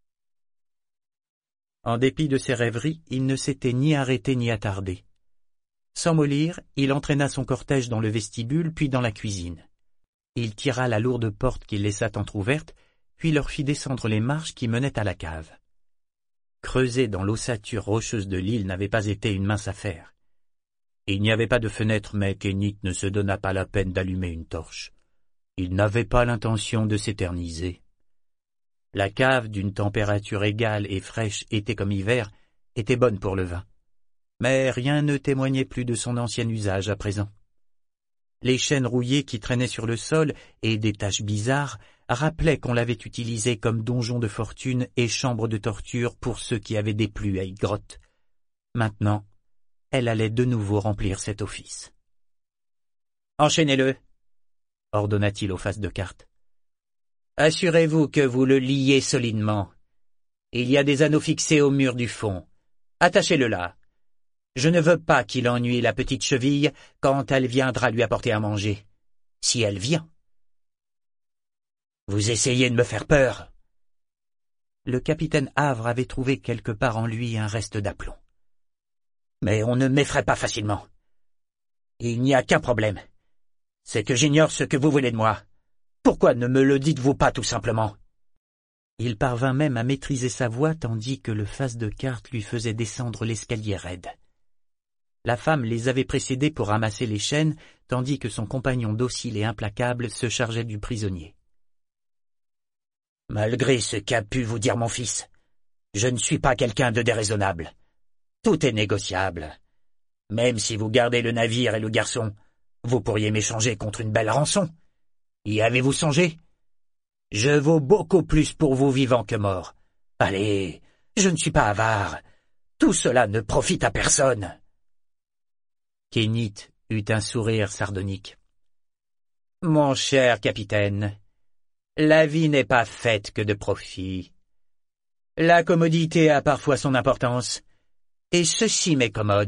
En dépit de ses rêveries, il ne s'était ni arrêté ni attardé. Sans mollir, il entraîna son cortège dans le vestibule puis dans la cuisine. Il tira la lourde porte qu'il laissa entr'ouverte, puis leur fit descendre les marches qui menaient à la cave. Creuser dans l'ossature rocheuse de l'île n'avait pas été une mince affaire. Il n'y avait pas de fenêtre, mais Kénith ne se donna pas la peine d'allumer une torche. Il n'avait pas l'intention de s'éterniser. La cave, d'une température égale et fraîche été comme hiver, était bonne pour le vin. Mais rien ne témoignait plus de son ancien usage à présent. Les chaînes rouillées qui traînaient sur le sol et des taches bizarres rappelaient qu'on l'avait utilisé comme donjon de fortune et chambre de torture pour ceux qui avaient déplu à Grotte. Maintenant, elle allait de nouveau remplir cet office. « Enchaînez-le » ordonna-t-il aux faces de cartes. « Assurez-vous que vous le liez solidement. Il y a des anneaux fixés au mur du fond. Attachez-le là. Je ne veux pas qu'il ennuie la petite cheville quand elle viendra lui apporter à manger. Si elle vient. » « Vous essayez de me faire peur. » Le capitaine Havre avait trouvé quelque part en lui un reste d'aplomb. « Mais on ne m'effraie pas facilement. Il n'y a qu'un problème. C'est que j'ignore ce que vous voulez de moi. Pourquoi ne me le dites-vous pas tout simplement ?» Il parvint même à maîtriser sa voix tandis que le face de carte lui faisait descendre l'escalier raide. La femme les avait précédés pour ramasser les chaînes, tandis que son compagnon docile et implacable se chargeait du prisonnier. « Malgré ce qu'a pu vous dire mon fils, je ne suis pas quelqu'un de déraisonnable. Tout est négociable. Même si vous gardez le navire et le garçon, vous pourriez m'échanger contre une belle rançon. Y avez-vous songé? Je vaux beaucoup plus pour vous vivant que mort. Allez, je ne suis pas avare. Tout cela ne profite à personne. » Kénith eut un sourire sardonique. « Mon cher capitaine, la vie n'est pas faite que de profit. La commodité a parfois son importance, et ceci m'est commode. »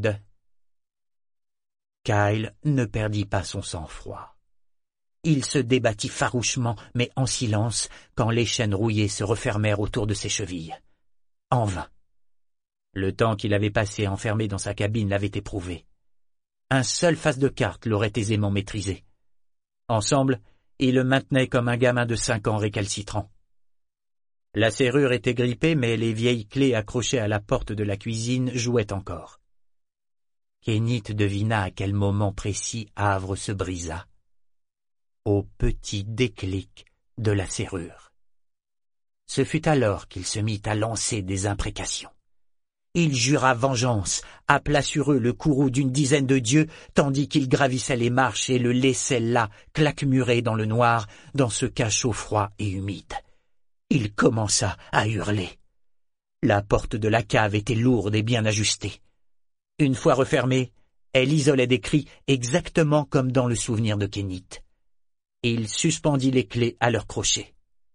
Kyle ne perdit pas son sang-froid. Il se débattit farouchement, mais en silence, quand les chaînes rouillées se refermèrent autour de ses chevilles. En vain. Le temps qu'il avait passé enfermé dans sa cabine l'avait éprouvé. Un seul face de carte l'aurait aisément maîtrisé. Ensemble, ils le maintenaient comme un gamin de cinq ans récalcitrant. La serrure était grippée, mais les vieilles clés accrochées à la porte de la cuisine jouaient encore. Kénith devina à quel moment précis Havre se brisa. Au petit déclic de la serrure. Ce fut alors qu'il se mit à lancer des imprécations. Il jura vengeance, appela sur eux le courroux d'une dizaine de dieux, tandis qu'il gravissait les marches et le laissait là, claquemuré dans le noir, dans ce cachot froid et humide. Il commença à hurler. La porte de la cave était lourde et bien ajustée. Une fois refermée, elle isolait des cris exactement comme dans le souvenir de Kénith. Il suspendit les clés à leur crochet.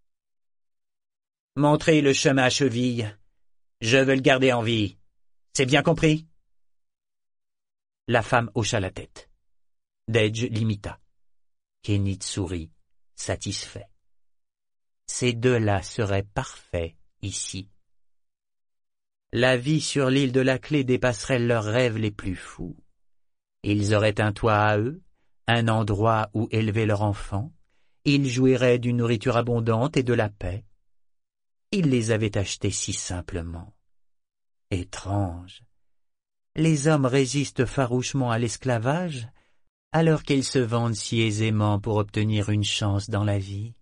« Montrez le chemin à cheville. Je veux le garder en vie. C'est bien compris ?» La femme hocha la tête. Dedge l'imita. Kénit sourit, satisfait. Ces deux-là seraient parfaits ici. La vie sur l'île de la Clé dépasserait leurs rêves les plus fous. Ils auraient un toit à eux, un endroit où élever leur enfant, ils jouiraient d'une nourriture abondante et de la paix. Ils les avaient achetés si simplement. Étrange. Les hommes résistent farouchement à l'esclavage, alors qu'ils se vendent si aisément pour obtenir une chance dans la vie.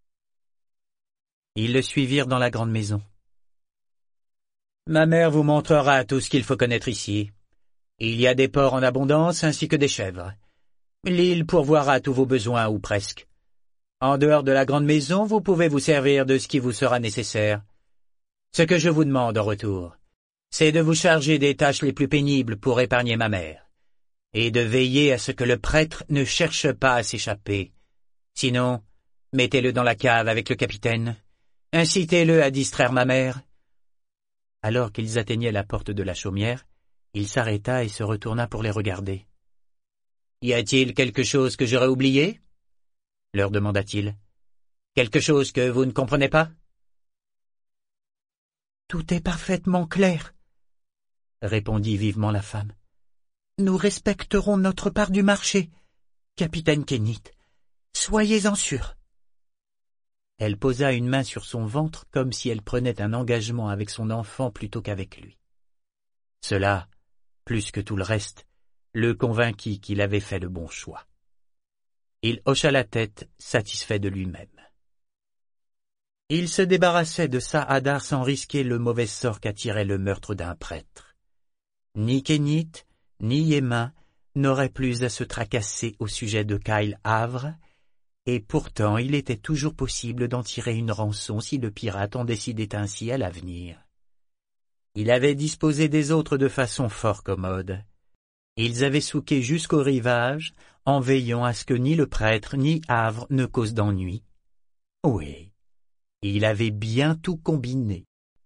Ils le suivirent dans la grande maison. « Ma mère vous montrera tout ce qu'il faut connaître ici. Il y a des porcs en abondance ainsi que des chèvres. L'île pourvoira tous vos besoins ou presque. En dehors de la grande maison, vous pouvez vous servir de ce qui vous sera nécessaire. Ce que je vous demande en retour, c'est de vous charger des tâches les plus pénibles pour épargner ma mère, et de veiller à ce que le prêtre ne cherche pas à s'échapper. Sinon, mettez-le dans la cave avec le capitaine. Incitez-le à distraire ma mère. » Alors qu'ils atteignaient la porte de la chaumière, il s'arrêta et se retourna pour les regarder. « Y a-t-il quelque chose que j'aurais oublié ?» leur demanda-t-il. « Quelque chose que vous ne comprenez pas ?»« Tout est parfaitement clair, » répondit vivement la femme. « Nous respecterons notre part du marché, capitaine Kénit. Soyez-en sûr. » Elle posa une main sur son ventre comme si elle prenait un engagement avec son enfant plutôt qu'avec lui. Cela, plus que tout le reste, le convainquit qu'il avait fait le bon choix. Il hocha la tête, satisfait de lui-même. Il se débarrassait de Saada sans risquer le mauvais sort qu'attirait le meurtre d'un prêtre. Ni Kénit, ni Yémin n'auraient plus à se tracasser au sujet de Kyle Havre, et pourtant il était toujours possible d'en tirer une rançon si le pirate en décidait ainsi à l'avenir. Il avait disposé des autres de façon fort commode. Ils avaient souqué jusqu'au rivage, en veillant à ce que ni le prêtre ni Havre ne causent d'ennui. Oui, il avait bien tout combiné.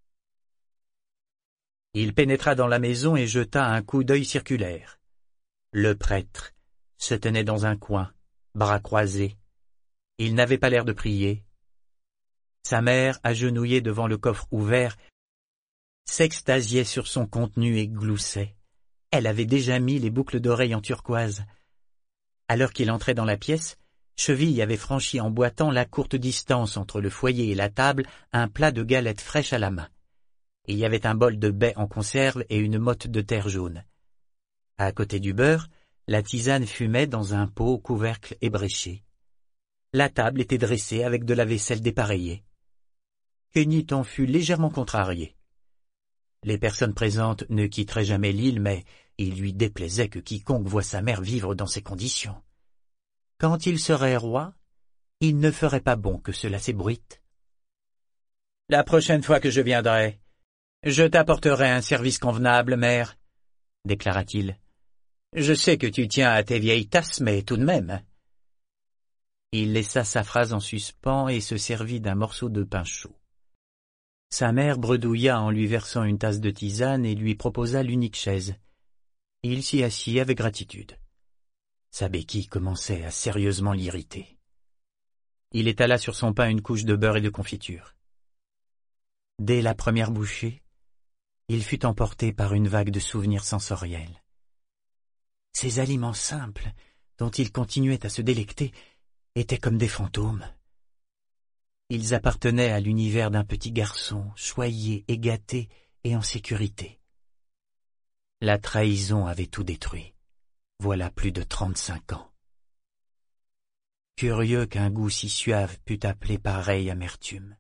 Il pénétra dans la maison et jeta un coup d'œil circulaire. Le prêtre se tenait dans un coin, bras croisés. Il n'avait pas l'air de prier. Sa mère, agenouillée devant le coffre ouvert, s'extasiait sur son contenu et gloussait. Elle avait déjà mis les boucles d'oreilles en turquoise. Alors qu'il entrait dans la pièce, Cheville avait franchi en boitant la courte distance entre le foyer et la table un plat de galettes fraîches à la main. Il y avait un bol de baies en conserve et une motte de terre jaune. À côté du beurre, la tisane fumait dans un pot au couvercle ébréché. La table était dressée avec de la vaisselle dépareillée. Kénit en fut légèrement contrarié. Les personnes présentes ne quitteraient jamais l'île, mais il lui déplaisait que quiconque voie sa mère vivre dans ces conditions. Quand il serait roi, il ne ferait pas bon que cela s'ébruite. « La prochaine fois que je viendrai, je t'apporterai un service convenable, mère, » déclara-t-il. « Je sais que tu tiens à tes vieilles tasses, mais tout de même. » Il laissa sa phrase en suspens et se servit d'un morceau de pain chaud. Sa mère bredouilla en lui versant une tasse de tisane et lui proposa l'unique chaise. Il s'y assit avec gratitude. Sa béquille commençait à sérieusement l'irriter. Il étala sur son pain une couche de beurre et de confiture. Dès la première bouchée, il fut emporté par une vague de souvenirs sensoriels. Ces aliments simples, dont il continuait à se délecter, étaient comme des fantômes. Ils appartenaient à l'univers d'un petit garçon, choyé et gâté et en sécurité. La trahison avait tout détruit. Voilà plus de trente-cinq ans. Curieux qu'un goût si suave pût appeler pareille amertume.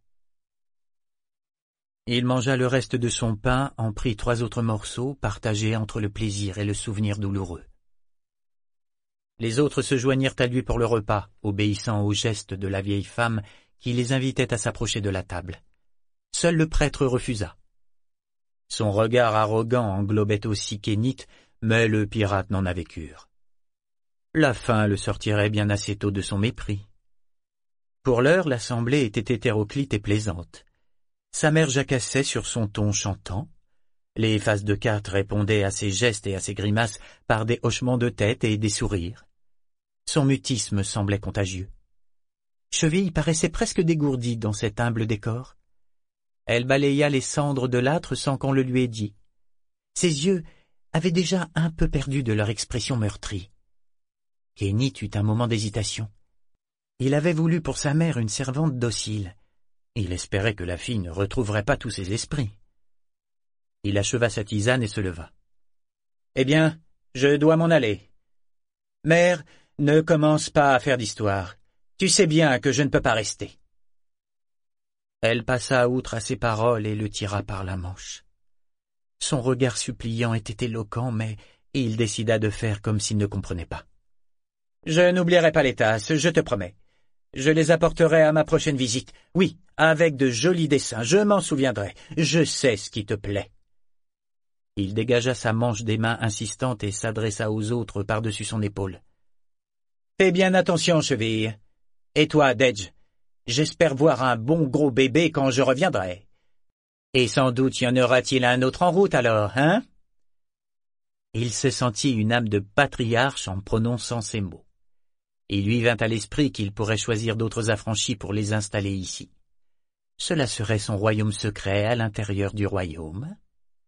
Il mangea le reste de son pain, en prit trois autres morceaux, partagés entre le plaisir et le souvenir douloureux. Les autres se joignirent à lui pour le repas, obéissant au geste de la vieille femme qui les invitait à s'approcher de la table. Seul le prêtre refusa. Son regard arrogant englobait aussi Kénit, mais le pirate n'en avait cure. La faim le sortirait bien assez tôt de son mépris. Pour l'heure, l'assemblée était hétéroclite et plaisante. Sa mère jacassait sur son ton chantant. Les faces de cartes répondaient à ses gestes et à ses grimaces par des hochements de tête et des sourires. Son mutisme semblait contagieux. Cheville paraissait presque dégourdie dans cet humble décor. Elle balaya les cendres de l'âtre sans qu'on le lui ait dit. Ses yeux avaient déjà un peu perdu de leur expression meurtrie. Kénit eut un moment d'hésitation. Il avait voulu pour sa mère une servante docile. Il espérait que la fille ne retrouverait pas tous ses esprits. Il acheva sa tisane et se leva. « Eh bien, je dois m'en aller. Mère, ne commence pas à faire d'histoire. Tu sais bien que je ne peux pas rester. » Elle passa outre à ses paroles et le tira par la manche. Son regard suppliant était éloquent, mais il décida de faire comme s'il ne comprenait pas. « Je n'oublierai pas les tasses, je te promets. Je les apporterai à ma prochaine visite. Oui, avec de jolis dessins, je m'en souviendrai. Je sais ce qui te plaît. » Il dégagea sa manche des mains insistantes et s'adressa aux autres par-dessus son épaule. « Fais bien attention, Cheville. Et toi, Dedge, j'espère voir un bon gros bébé quand je reviendrai. Et sans doute y en aura-t-il un autre en route alors, hein ?» Il se sentit une âme de patriarche en prononçant ces mots. Il lui vint à l'esprit qu'il pourrait choisir d'autres affranchis pour les installer ici. Cela serait son royaume secret à l'intérieur du royaume.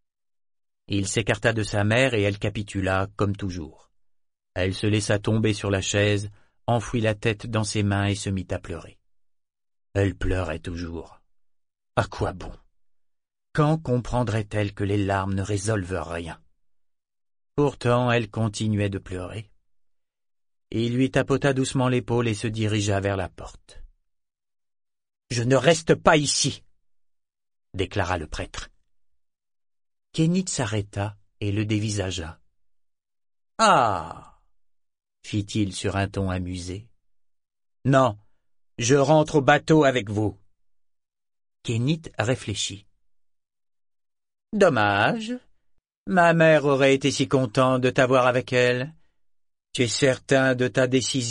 Il s'écarta de sa mère et elle capitula comme toujours. Elle se laissa tomber sur la chaise, enfouit la tête dans ses mains et se mit à pleurer. Elle pleurait toujours. À quoi bon? Quand comprendrait-elle que les larmes ne résolvent rien? Pourtant, elle continuait de pleurer. Il lui tapota doucement l'épaule et se dirigea vers la porte. « Je ne reste pas ici !» déclara le prêtre. Kénit s'arrêta et le dévisagea. « Ah !» fit-il sur un ton amusé. « Non, je rentre au bateau avec vous. » Kénit réfléchit. « Dommage. Ma mère aurait été si contente de t'avoir avec elle. Tu es certain de ta décision ?»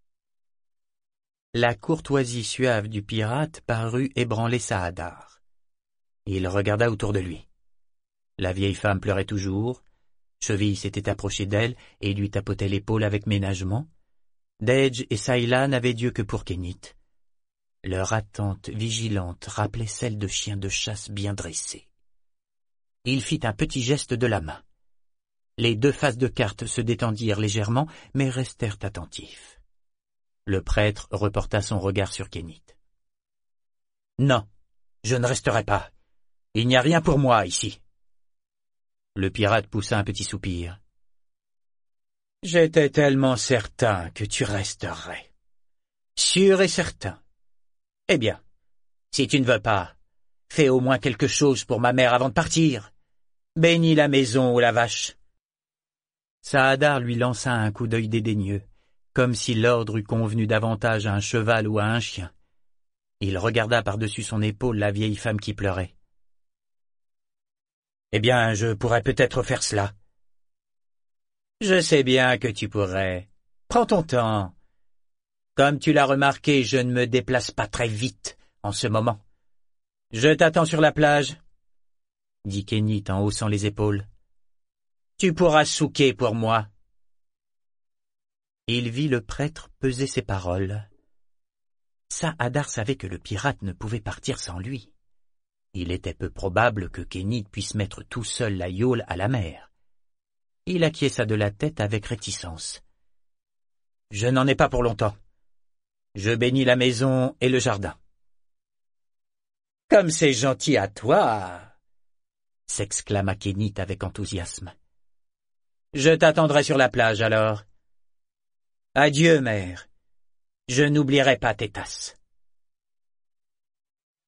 La courtoisie suave du pirate parut ébranler Saadar. Il regarda autour de lui. La vieille femme pleurait toujours. Cheville s'était approché d'elle et lui tapotait l'épaule avec ménagement. Dedge et Sayla n'avaient Dieu que pour Kénit. Leur attente vigilante rappelait celle de chiens de chasse bien dressés. Il fit un petit geste de la main. Les deux faces de carte se détendirent légèrement, mais restèrent attentifs. Le prêtre reporta son regard sur Kénit. « Non, je ne resterai pas. Il n'y a rien pour moi ici. » Le pirate poussa un petit soupir. « J'étais tellement certain que tu resterais. Sûr et certain. Eh bien, si tu ne veux pas, fais au moins quelque chose pour ma mère avant de partir. Bénis la maison ou la vache. » Saadar lui lança un coup d'œil dédaigneux, comme si l'ordre eût convenu davantage à un cheval ou à un chien. Il regarda par-dessus son épaule la vieille femme qui pleurait. « Eh bien, je pourrais peut-être faire cela. »« Je sais bien que tu pourrais. Prends ton temps. Comme tu l'as remarqué, je ne me déplace pas très vite en ce moment. Je t'attends sur la plage, » dit Kénit en haussant les épaules. « Tu pourras souquer pour moi. » Il vit le prêtre peser ses paroles. Saadar savait que le pirate ne pouvait partir sans lui. Il était peu probable que Kénit puisse mettre tout seul la yole à la mer. Il acquiesça de la tête avec réticence. « Je n'en ai pas pour longtemps. Je bénis la maison et le jardin. »« Comme c'est gentil à toi !» s'exclama Kénit avec enthousiasme. « Je t'attendrai sur la plage alors. Adieu, mère. Je n'oublierai pas tes tasses. »« Capitaine ?»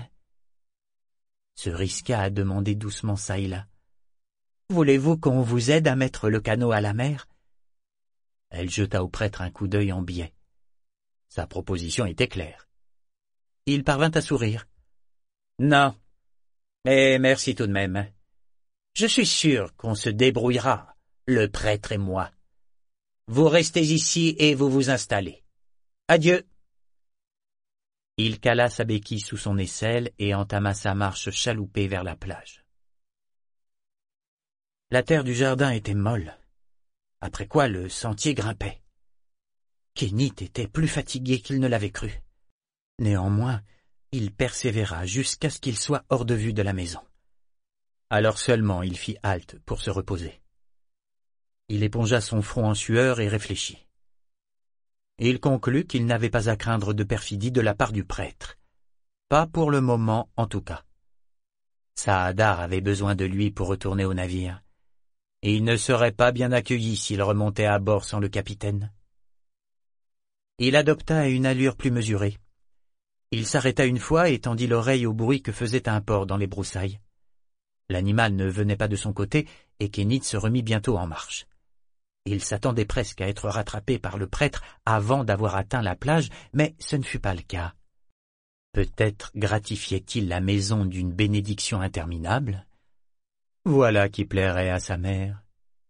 se risqua à demander doucement Sayla. « Voulez-vous qu'on vous aide à mettre le canot à la mer ?» Elle jeta au prêtre un coup d'œil en biais. Sa proposition était claire. Il parvint à sourire. « Non, mais merci tout de même. Je suis sûr qu'on se débrouillera, le prêtre et moi. Vous restez ici et vous vous installez. Adieu. » Il cala sa béquille sous son aisselle et entama sa marche chaloupée vers la plage. La terre du jardin était molle. après quoi le sentier grimpait. Kénit était plus fatigué qu'il ne l'avait cru. Néanmoins, il persévéra jusqu'à ce qu'il soit hors de vue de la maison. Alors seulement il fit halte pour se reposer. Il épongea son front en sueur et réfléchit. Il conclut qu'il n'avait pas à craindre de perfidie de la part du prêtre. Pas pour le moment, en tout cas. Saadar avait besoin de lui pour retourner au navire, et il ne serait pas bien accueilli s'il remontait à bord sans le capitaine. Il adopta une allure plus mesurée. Il s'arrêta une fois et tendit l'oreille au bruit que faisait un porc dans les broussailles. L'animal ne venait pas de son côté, et Kénit se remit bientôt en marche. Il s'attendait presque à être rattrapé par le prêtre avant d'avoir atteint la plage, mais ce ne fut pas le cas. Peut-être gratifiait-il la maison d'une bénédiction interminable? Voilà qui plairait à sa mère.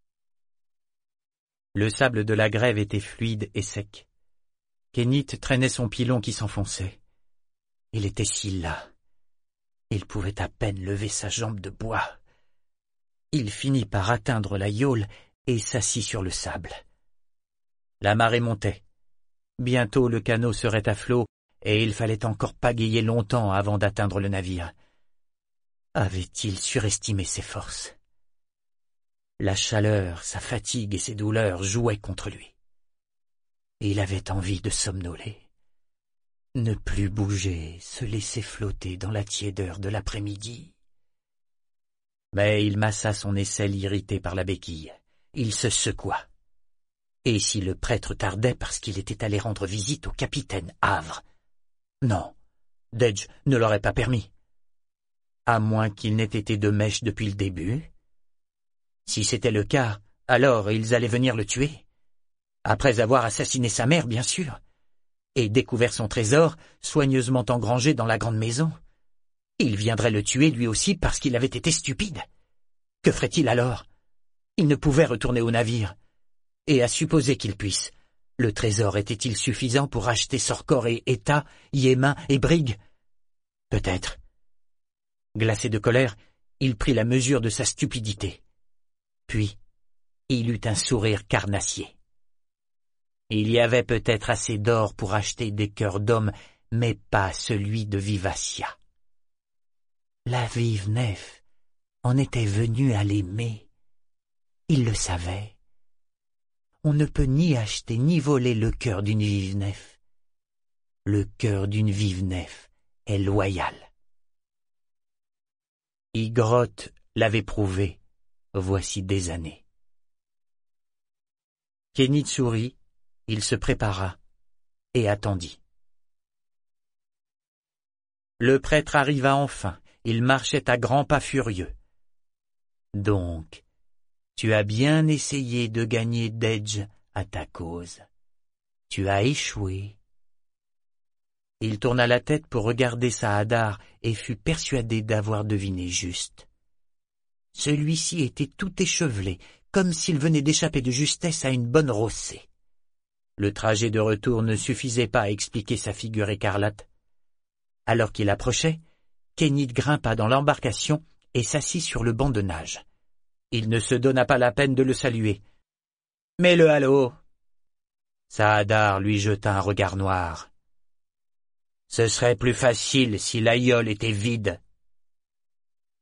Le sable de la grève était fluide et sec. Kénit traînait son pilon qui s'enfonçait. Il était si las. Il pouvait à peine lever sa jambe de bois. Il finit par atteindre la yole et s'assit sur le sable. La marée montait. Bientôt le canot serait à flot, et il fallait encore pagayer longtemps avant d'atteindre le navire. Avait-il surestimé ses forces? La chaleur, sa fatigue et ses douleurs jouaient contre lui. Il avait envie de somnoler. Ne plus bouger, se laisser flotter dans la tiédeur de l'après-midi. Mais il massa son aisselle irrité par la béquille. Il se secoua. Et si le prêtre tardait parce qu'il était allé rendre visite au capitaine Havre? Non, Dedge ne l'aurait pas permis. À moins qu'il n'ait été de mèche depuis le début. Si c'était le cas, alors ils allaient venir le tuer. Après avoir assassiné sa mère, bien sûr, et découvert son trésor soigneusement engrangé dans la grande maison. Il viendrait le tuer lui aussi parce qu'il avait été stupide. Que ferait-il alors? Il ne pouvait retourner au navire. Et à supposer qu'il puisse, le trésor était-il suffisant pour acheter Sorcor et État, Yémin et Brigg? Peut-être. Glacé de colère, il prit la mesure de sa stupidité. Puis, il eut un sourire carnassier. Il y avait peut-être assez d'or pour acheter des cœurs d'hommes, mais pas celui de Vivacia. La vive nef en était venue à l'aimer. Il le savait. On ne peut ni acheter ni voler le cœur d'une vive nef. Le cœur d'une vive nef est loyal. Ygrotte l'avait prouvé, voici des années. Kénit sourit, il se prépara et attendit. Le prêtre arriva enfin, il marchait à grands pas furieux. Donc, tu as bien essayé de gagner Dedge à ta cause. Tu as échoué. Il tourna la tête pour regarder Saadar et fut persuadé d'avoir deviné juste. Celui-ci était tout échevelé, comme s'il venait d'échapper de justesse à une bonne rossée. Le trajet de retour ne suffisait pas à expliquer sa figure écarlate. Alors qu'il approchait, Kénit grimpa dans l'embarcation et s'assit sur le banc de nage. Il ne se donna pas la peine de le saluer. « Mets-le à l'eau !» Saadar lui jeta un regard noir. « Ce serait plus facile si l'aïeul était vide. »« Probablement, »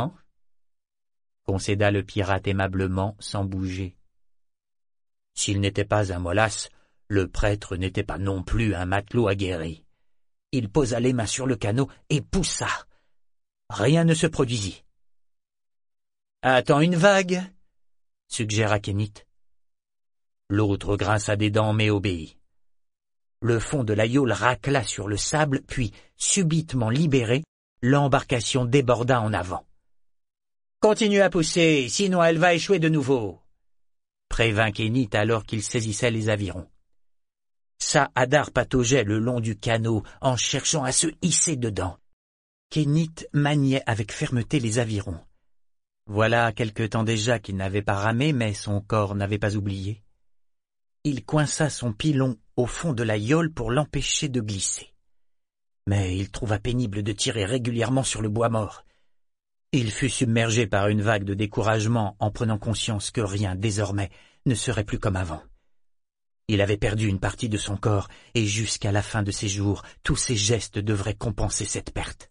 concéda le pirate aimablement, sans bouger. S'il n'était pas un mollasse, le prêtre n'était pas non plus un matelot aguerri. Il posa les mains sur le canot et poussa. Rien ne se produisit. « Attends une vague !» suggéra Kénit. L'autre grinça des dents mais obéit. Le fond de la yole racla sur le sable, puis, subitement libérée, l'embarcation déborda en avant. « Continue à pousser, sinon elle va échouer de nouveau !» prévint Kénit alors qu'il saisissait les avirons. Saadar pataugeait le long du canot en cherchant à se hisser dedans. Kénit maniait avec fermeté les avirons. Voilà quelque temps déjà qu'il n'avait pas ramé, mais son corps n'avait pas oublié. Il coinça son pilon au fond de la yole pour l'empêcher de glisser. Mais il trouva pénible de tirer régulièrement sur le bois mort. Il fut submergé par une vague de découragement en prenant conscience que rien, désormais, ne serait plus comme avant. Il avait perdu une partie de son corps, et jusqu'à la fin de ses jours, tous ses gestes devraient compenser cette perte.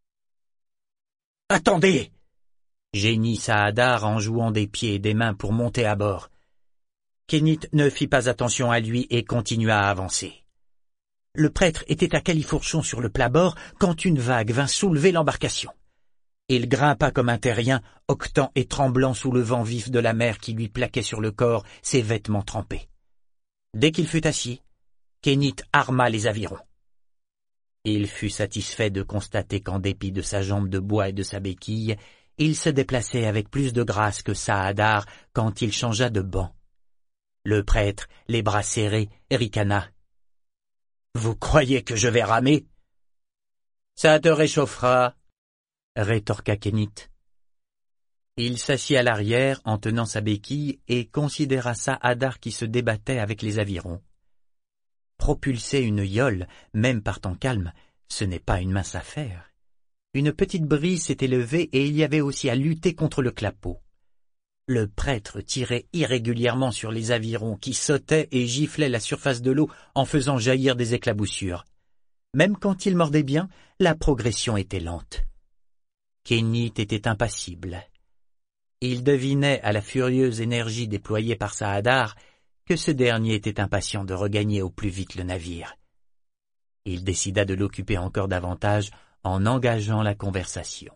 « Attendez !» gémit Saadar en jouant des pieds et des mains pour monter à bord. Kénit ne fit pas attention à lui et continua à avancer. Le prêtre était à califourchon sur le plat-bord quand une vague vint soulever l'embarcation. Il grimpa comme un terrien, octant et tremblant sous le vent vif de la mer qui lui plaquait sur le corps ses vêtements trempés. Dès qu'il fut assis, Kénit arma les avirons. Il fut satisfait de constater qu'en dépit de sa jambe de bois et de sa béquille, il se déplaçait avec plus de grâce que Saadar quand il changea de banc. Le prêtre, les bras serrés, ricana. « Vous croyez que je vais ramer ?»« Ça te réchauffera, » rétorqua Kénit. Il s'assit à l'arrière en tenant sa béquille et considéra Saadar qui se débattait avec les avirons. Propulser une yole, même par temps calme, ce n'est pas une mince affaire. Une petite brise s'était levée et il y avait aussi à lutter contre le clapot. Le prêtre tirait irrégulièrement sur les avirons qui sautaient et giflaient la surface de l'eau en faisant jaillir des éclaboussures. Même quand il mordait bien, la progression était lente. Kénit était impassible. Il devinait à la furieuse énergie déployée par Saadar que ce dernier était impatient de regagner au plus vite le navire. Il décida de l'occuper encore davantage en engageant la conversation.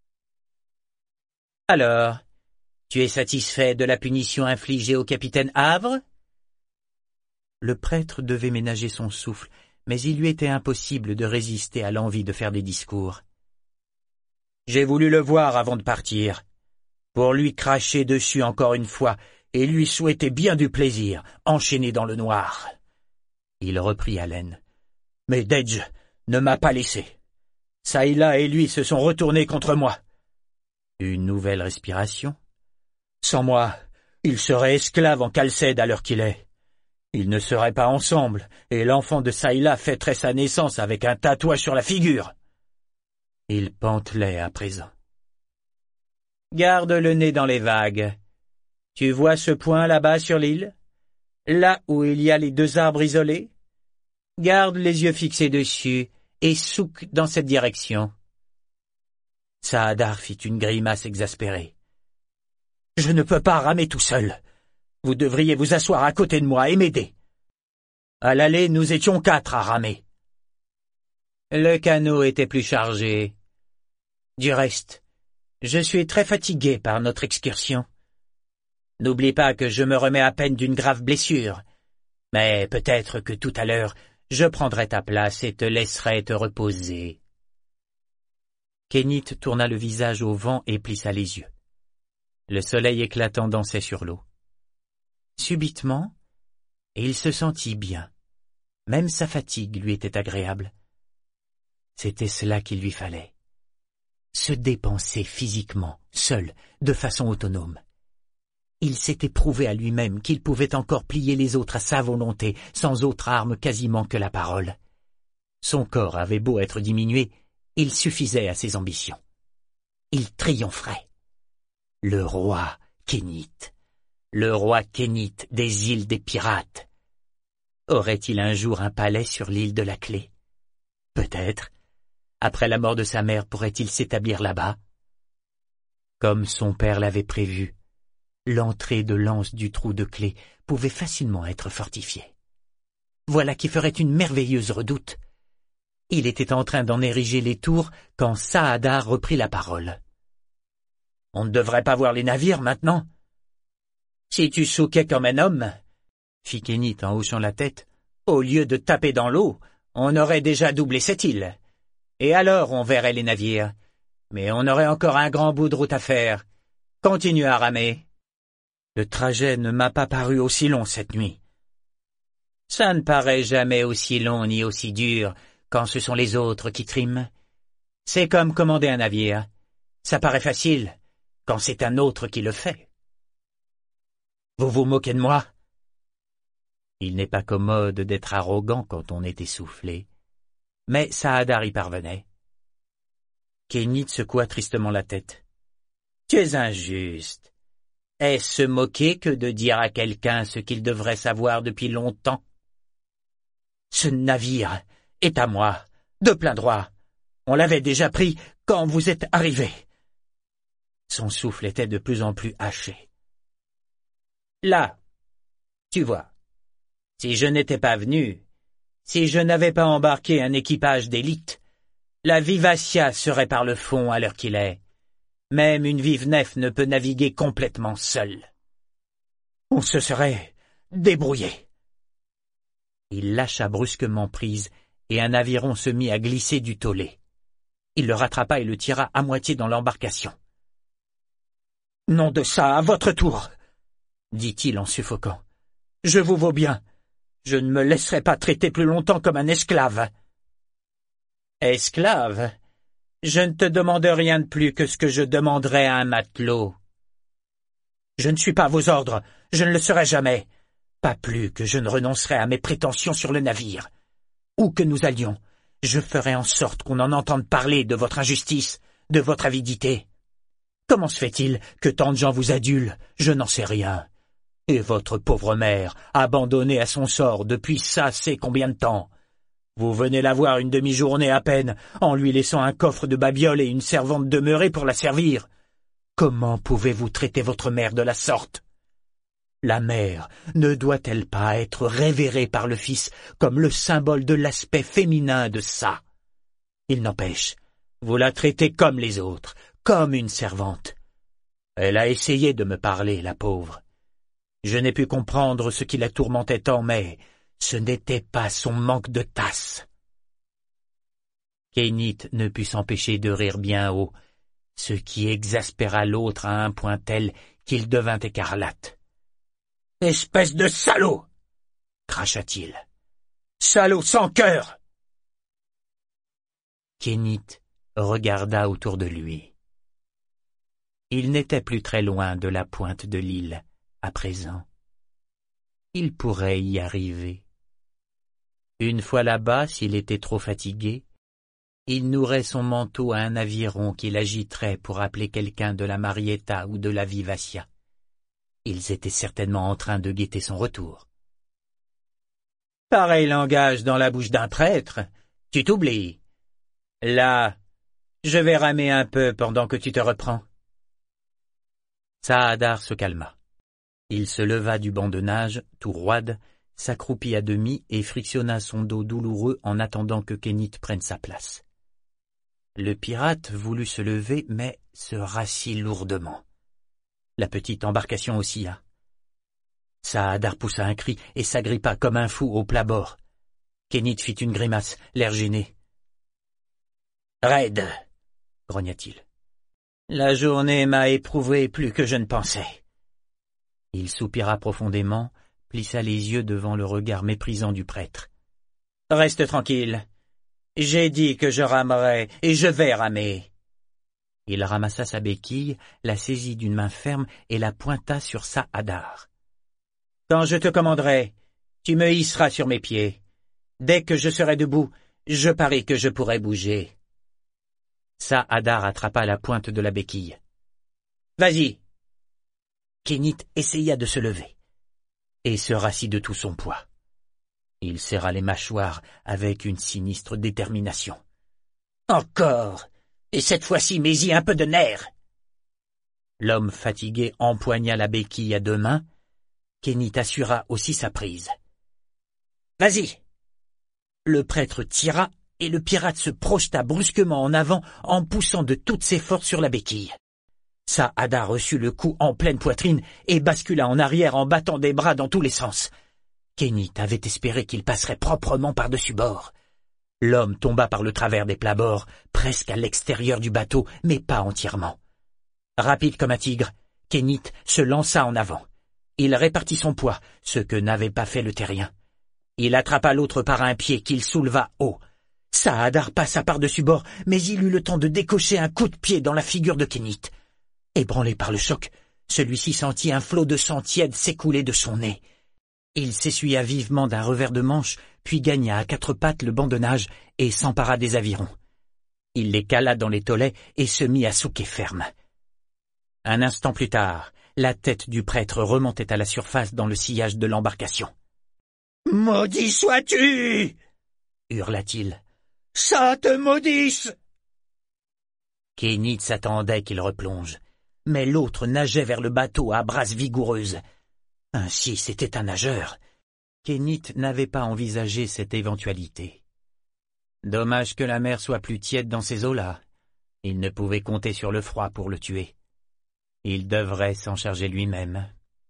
« Alors, tu es satisfait de la punition infligée au capitaine Havre ?» Le prêtre devait ménager son souffle, mais il lui était impossible de résister à l'envie de faire des discours. « J'ai voulu le voir avant de partir, pour lui cracher dessus encore une fois et lui souhaiter bien du plaisir, enchaîné dans le noir. » Il reprit haleine. « Mais Dedge ne m'a pas laissé. Saïla et lui se sont retournés contre moi. » Une nouvelle respiration. « Sans moi, il serait esclave en Calcède à l'heure qu'il est. Ils ne seraient pas ensemble, et l'enfant de Saïla fêterait sa naissance avec un tatouage sur la figure. » Il pantelait à présent. « Garde le nez dans les vagues. Tu vois ce point là-bas sur l'île? Là où il y a les deux arbres isolés? Garde les yeux fixés dessus et souque dans cette direction. » Saadar fit une grimace exaspérée. « Je ne peux pas ramer tout seul. Vous devriez vous asseoir à côté de moi et m'aider. À l'aller, nous étions quatre à ramer. » Le canot était plus chargé. Du reste, je suis très fatigué par notre excursion. N'oublie pas que je me remets à peine d'une grave blessure, mais peut-être que tout à l'heure, je prendrai ta place et te laisserai te reposer. Kénit tourna le visage au vent et plissa les yeux. Le soleil éclatant dansait sur l'eau. Subitement, il se sentit bien. Même sa fatigue lui était agréable. C'était cela qu'il lui fallait. Se dépenser physiquement, seul, de façon autonome. Il s'était prouvé à lui-même qu'il pouvait encore plier les autres à sa volonté, sans autre arme quasiment que la parole. Son corps avait beau être diminué, il suffisait à ses ambitions. Il triompherait. Le roi Kénit, le roi Kénit des îles des pirates. Aurait-il un jour un palais sur l'île de la Clé? Peut-être. Après la mort de sa mère, pourrait-il s'établir là-bas? Comme son père l'avait prévu, l'entrée de l'anse du trou de Clé pouvait facilement être fortifiée. Voilà qui ferait une merveilleuse redoute. Il était en train d'en ériger les tours quand Saadar reprit la parole. « On ne devrait pas voir les navires maintenant. »« Si tu souquais comme un homme, » fit Kénit en hochant la tête, « au lieu de taper dans l'eau, on aurait déjà doublé cette île. Et alors on verrait les navires. Mais on aurait encore un grand bout de route à faire. Continue à ramer. » Le trajet ne m'a pas paru aussi long cette nuit. Ça ne paraît jamais aussi long ni aussi dur quand ce sont les autres qui triment. C'est comme commander un navire. Ça paraît facile quand c'est un autre qui le fait. Vous vous moquez de moi? Il n'est pas commode d'être arrogant quand on est essoufflé. Mais Saadar y parvenait. Kénit secoua tristement la tête. Tu es injuste. Est-ce se moquer que de dire à quelqu'un ce qu'il devrait savoir depuis longtemps? Ce navire est à moi, de plein droit. On l'avait déjà pris quand vous êtes arrivé. Son souffle était de plus en plus haché. Là, tu vois, si je n'étais pas venu, si je n'avais pas embarqué un équipage d'élite, la Vivacia serait par le fond à l'heure qu'il est. Même une vive nef ne peut naviguer complètement seule. On se serait débrouillé. Il lâcha brusquement prise et un aviron se mit à glisser du tollet. Il le rattrapa et le tira à moitié dans l'embarcation. « Nom de ça, à votre tour !» dit-il en suffoquant. « Je vous vaux bien. Je ne me laisserai pas traiter plus longtemps comme un esclave. »« Esclave ? Je ne te demande rien de plus que ce que je demanderais à un matelot. »« Je ne suis pas à vos ordres, je ne le serai jamais. Pas plus que je ne renoncerai à mes prétentions sur le navire. Où que nous allions, je ferai en sorte qu'on en entende parler de votre injustice, de votre avidité. Comment se fait-il que tant de gens vous adulent? Je n'en sais rien. Et votre pauvre mère, abandonnée à son sort depuis ça sait combien de temps? Vous venez la voir une demi-journée à peine, en lui laissant un coffre de babioles et une servante demeurée pour la servir. Comment pouvez-vous traiter votre mère de la sorte? La mère ne doit-elle pas être révérée par le fils comme le symbole de l'aspect féminin de ça? Il n'empêche, vous la traitez comme les autres, comme une servante. Elle a essayé de me parler, la pauvre. Je n'ai pu comprendre ce qui la tourmentait tant, mais ce n'était pas son manque de tasse. Kénit ne put s'empêcher de rire bien haut, ce qui exaspéra l'autre à un point tel qu'il devint écarlate. « Espèce de salaud !» cracha-t-il. « Salaud sans cœur !» Kénit regarda autour de lui. Il n'était plus très loin de la pointe de l'île, à présent. Il pourrait y arriver. Une fois là-bas, s'il était trop fatigué, il nouerait son manteau à un aviron qu'il agiterait pour appeler quelqu'un de la Marietta ou de la Vivacia. Ils étaient certainement en train de guetter son retour. Pareil langage dans la bouche d'un prêtre, tu t'oublies. Là, je vais ramer un peu pendant que tu te reprends. Saadar se calma. Il se leva du banc de nage, tout roide, s'accroupit à demi et frictionna son dos douloureux en attendant que Kénit prenne sa place. Le pirate voulut se lever, mais se rassit lourdement. La petite embarcation oscilla. Saadar poussa un cri et s'agrippa comme un fou au plat-bord. Kénit fit une grimace, l'air gêné. « Raide !» grogna-t-il. « La journée m'a éprouvé plus que je ne pensais. » Il soupira profondément, plissa les yeux devant le regard méprisant du prêtre. « Reste tranquille. J'ai dit que je ramerais, et je vais ramer. » Il ramassa sa béquille, la saisit d'une main ferme et la pointa sur Saadar. « Quand je te commanderai, tu me hisseras sur mes pieds. Dès que je serai debout, je parie que je pourrai bouger. » Saadar attrapa la pointe de la béquille. « Vas-y !» Kénit essaya de se lever et se rassit de tout son poids. Il serra les mâchoires avec une sinistre détermination. « Encore! Et cette fois-ci, mets-y un peu de nerf !» L'homme fatigué empoigna la béquille à deux mains. Kénit assura aussi sa prise. « Vas-y !» Le prêtre tira et le pirate se projeta brusquement en avant en poussant de toutes ses forces sur la béquille. Saadar reçut le coup en pleine poitrine et bascula en arrière en battant des bras dans tous les sens. Kénit avait espéré qu'il passerait proprement par-dessus bord. L'homme tomba par le travers des plabords, presque à l'extérieur du bateau, mais pas entièrement. Rapide comme un tigre, Kénit se lança en avant. Il répartit son poids, ce que n'avait pas fait le terrien. Il attrapa l'autre par un pied qu'il souleva haut. Saadar passa par-dessus bord, mais il eut le temps de décocher un coup de pied dans la figure de Kénit. Ébranlé par le choc, celui-ci sentit un flot de sang tiède s'écouler de son nez. Il s'essuya vivement d'un revers de manche, puis gagna à quatre pattes le banc de nage et s'empara des avirons. Il les cala dans les tolets et se mit à souquer ferme. Un instant plus tard, la tête du prêtre remontait à la surface dans le sillage de l'embarcation. « Maudit sois-tu » hurla-t-il. « Ça te maudisse !» Kénit s'attendait qu'il replonge, mais l'autre nageait vers le bateau à brasses vigoureuses. Ainsi, c'était un nageur. Kénit n'avait pas envisagé cette éventualité. Dommage que la mer soit plus tiède dans ces eaux-là. Il ne pouvait compter sur le froid pour le tuer. Il devrait s'en charger lui-même.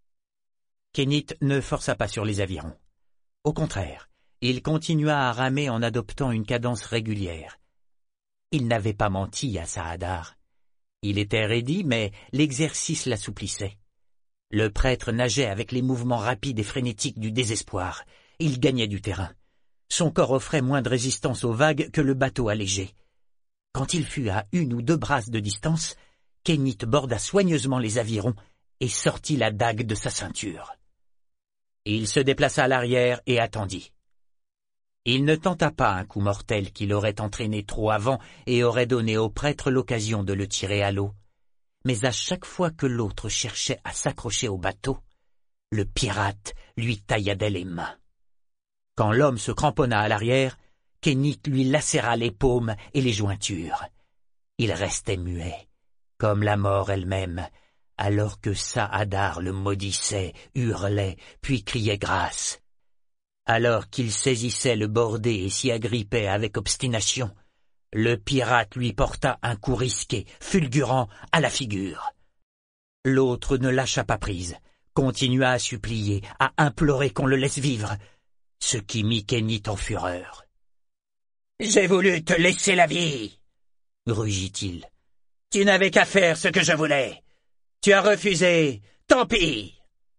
Kénit ne força pas sur les avirons. Au contraire, il continua à ramer en adoptant une cadence régulière. Il n'avait pas menti à Saadar. Il était raidi, mais l'exercice l'assouplissait. Le prêtre nageait avec les mouvements rapides et frénétiques du désespoir. Il gagnait du terrain. Son corps offrait moins de résistance aux vagues que le bateau allégé. Quand il fut à une ou deux brasses de distance, Kénit borda soigneusement les avirons et sortit la dague de sa ceinture. Il se déplaça à l'arrière et attendit. Il ne tenta pas un coup mortel qui l'aurait entraîné trop avant et aurait donné au prêtre l'occasion de le tirer à l'eau. Mais à chaque fois que l'autre cherchait à s'accrocher au bateau, le pirate lui tailladait les mains. Quand l'homme se cramponna à l'arrière, Kénit lui lacéra les paumes et les jointures. Il restait muet, comme la mort elle-même, alors que Saadar le maudissait, hurlait, puis criait grâce. Alors qu'il saisissait le bordé et s'y agrippait avec obstination, le pirate lui porta un coup risqué, fulgurant, à la figure. L'autre ne lâcha pas prise, continua à supplier, à implorer qu'on le laisse vivre, ce qui mit Kénit en fureur. « J'ai voulu te laisser la vie, » rugit-il. « Tu n'avais qu'à faire ce que je voulais. Tu as refusé, tant pis !»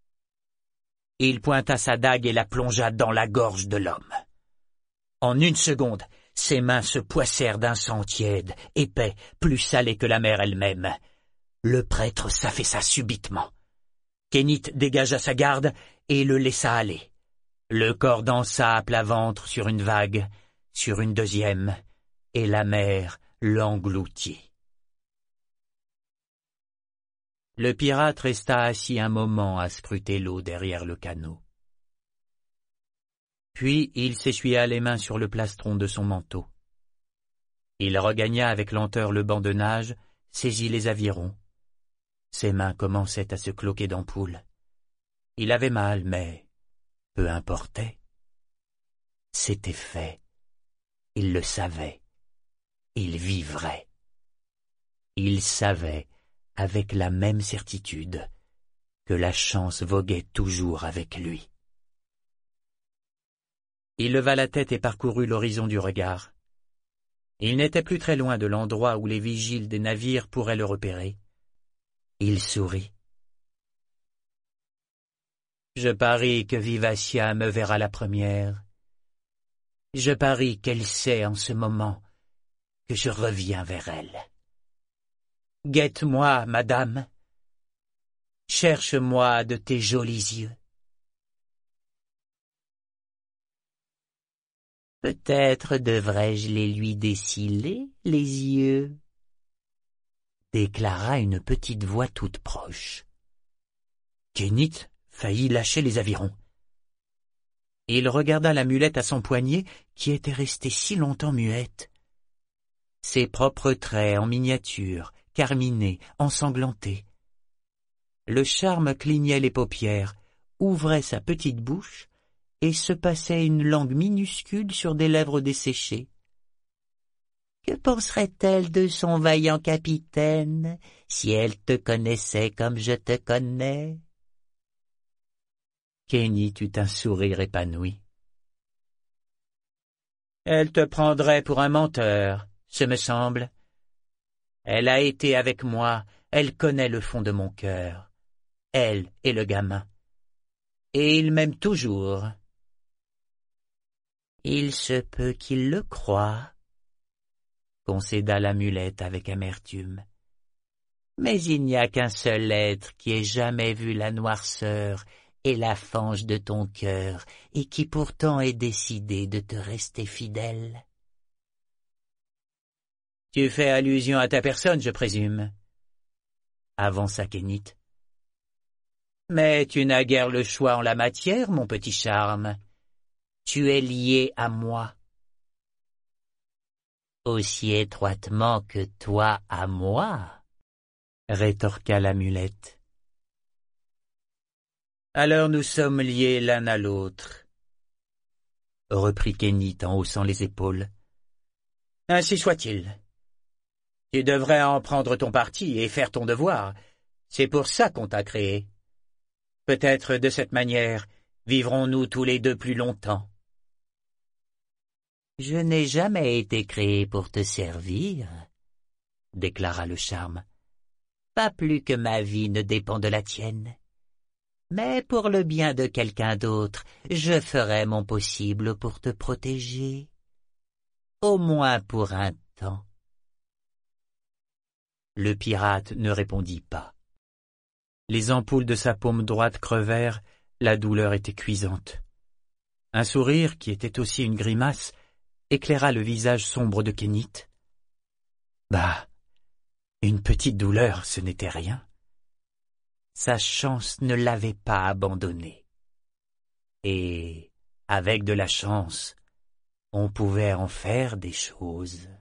Il pointa sa dague et la plongea dans la gorge de l'homme. En une seconde, ses mains se poissèrent d'un sang tiède, épais, plus salé que la mer elle-même. Le prêtre s'affaissa subitement. Kénit dégagea sa garde et le laissa aller. Le corps dansa à plat ventre sur une vague, sur une deuxième, et la mer l'engloutit. Le pirate resta assis un moment à scruter l'eau derrière le canot. Puis il s'essuya les mains sur le plastron de son manteau. Il regagna avec lenteur le banc de nage, saisit les avirons. Ses mains commençaient à se cloquer d'ampoules. Il avait mal, mais peu importait. C'était fait. Il le savait. Il vivrait. Il savait, avec la même certitude, que la chance voguait toujours avec lui. Il leva la tête et parcourut l'horizon du regard. Il n'était plus très loin de l'endroit où les vigiles des navires pourraient le repérer. Il sourit. Je parie que Vivacia me verra la première. Je parie qu'elle sait en ce moment que je reviens vers elle. Guette-moi, madame. Cherche-moi de tes jolis yeux. Peut-être devrais-je les lui dessiller, les yeux, déclara une petite voix toute proche. Kénit faillit lâcher les avirons. Il regarda la mulette à son poignet qui était restée si longtemps muette. Ses propres traits en miniature, carminés, ensanglantés. Le charme clignait les paupières, ouvrait sa petite bouche et se passait une langue minuscule sur des lèvres desséchées. Que penserait-elle de son vaillant capitaine si elle te connaissait comme je te connais? Kénit eut un sourire épanoui. Elle te prendrait pour un menteur, ce me semble. Elle a été avec moi, elle connaît le fond de mon cœur. Elle et le gamin. Et il m'aime toujours. Il se peut qu'il le croie, concéda la mulette avec amertume. Mais il n'y a qu'un seul être qui ait jamais vu la noirceur et la fange de ton cœur, et qui pourtant est décidé de te rester fidèle. Tu fais allusion à ta personne, je présume. avança Kénit. Mais tu n'as guère le choix en la matière, mon petit charme. Tu es lié à moi. Aussi étroitement que toi à moi, rétorqua l'amulette. Alors nous sommes liés l'un à l'autre, reprit Kénit en haussant les épaules. Ainsi soit-il. Tu devrais en prendre ton parti et faire ton devoir. C'est pour ça qu'on t'a créé. Peut-être de cette manière vivrons-nous tous les deux plus longtemps. Je n'ai jamais été créé pour te servir, déclara le charme. Pas plus que ma vie ne dépend de la tienne. Mais pour le bien de quelqu'un d'autre, je ferai mon possible pour te protéger. Au moins pour un temps. Le pirate ne répondit pas. Les ampoules de sa paume droite crevèrent, la douleur était cuisante. Un sourire, qui était aussi une grimace, éclaira le visage sombre de Kénit. Bah, une petite douleur, ce n'était rien. Sa chance ne l'avait pas abandonné. Et, avec de la chance, on pouvait en faire des choses.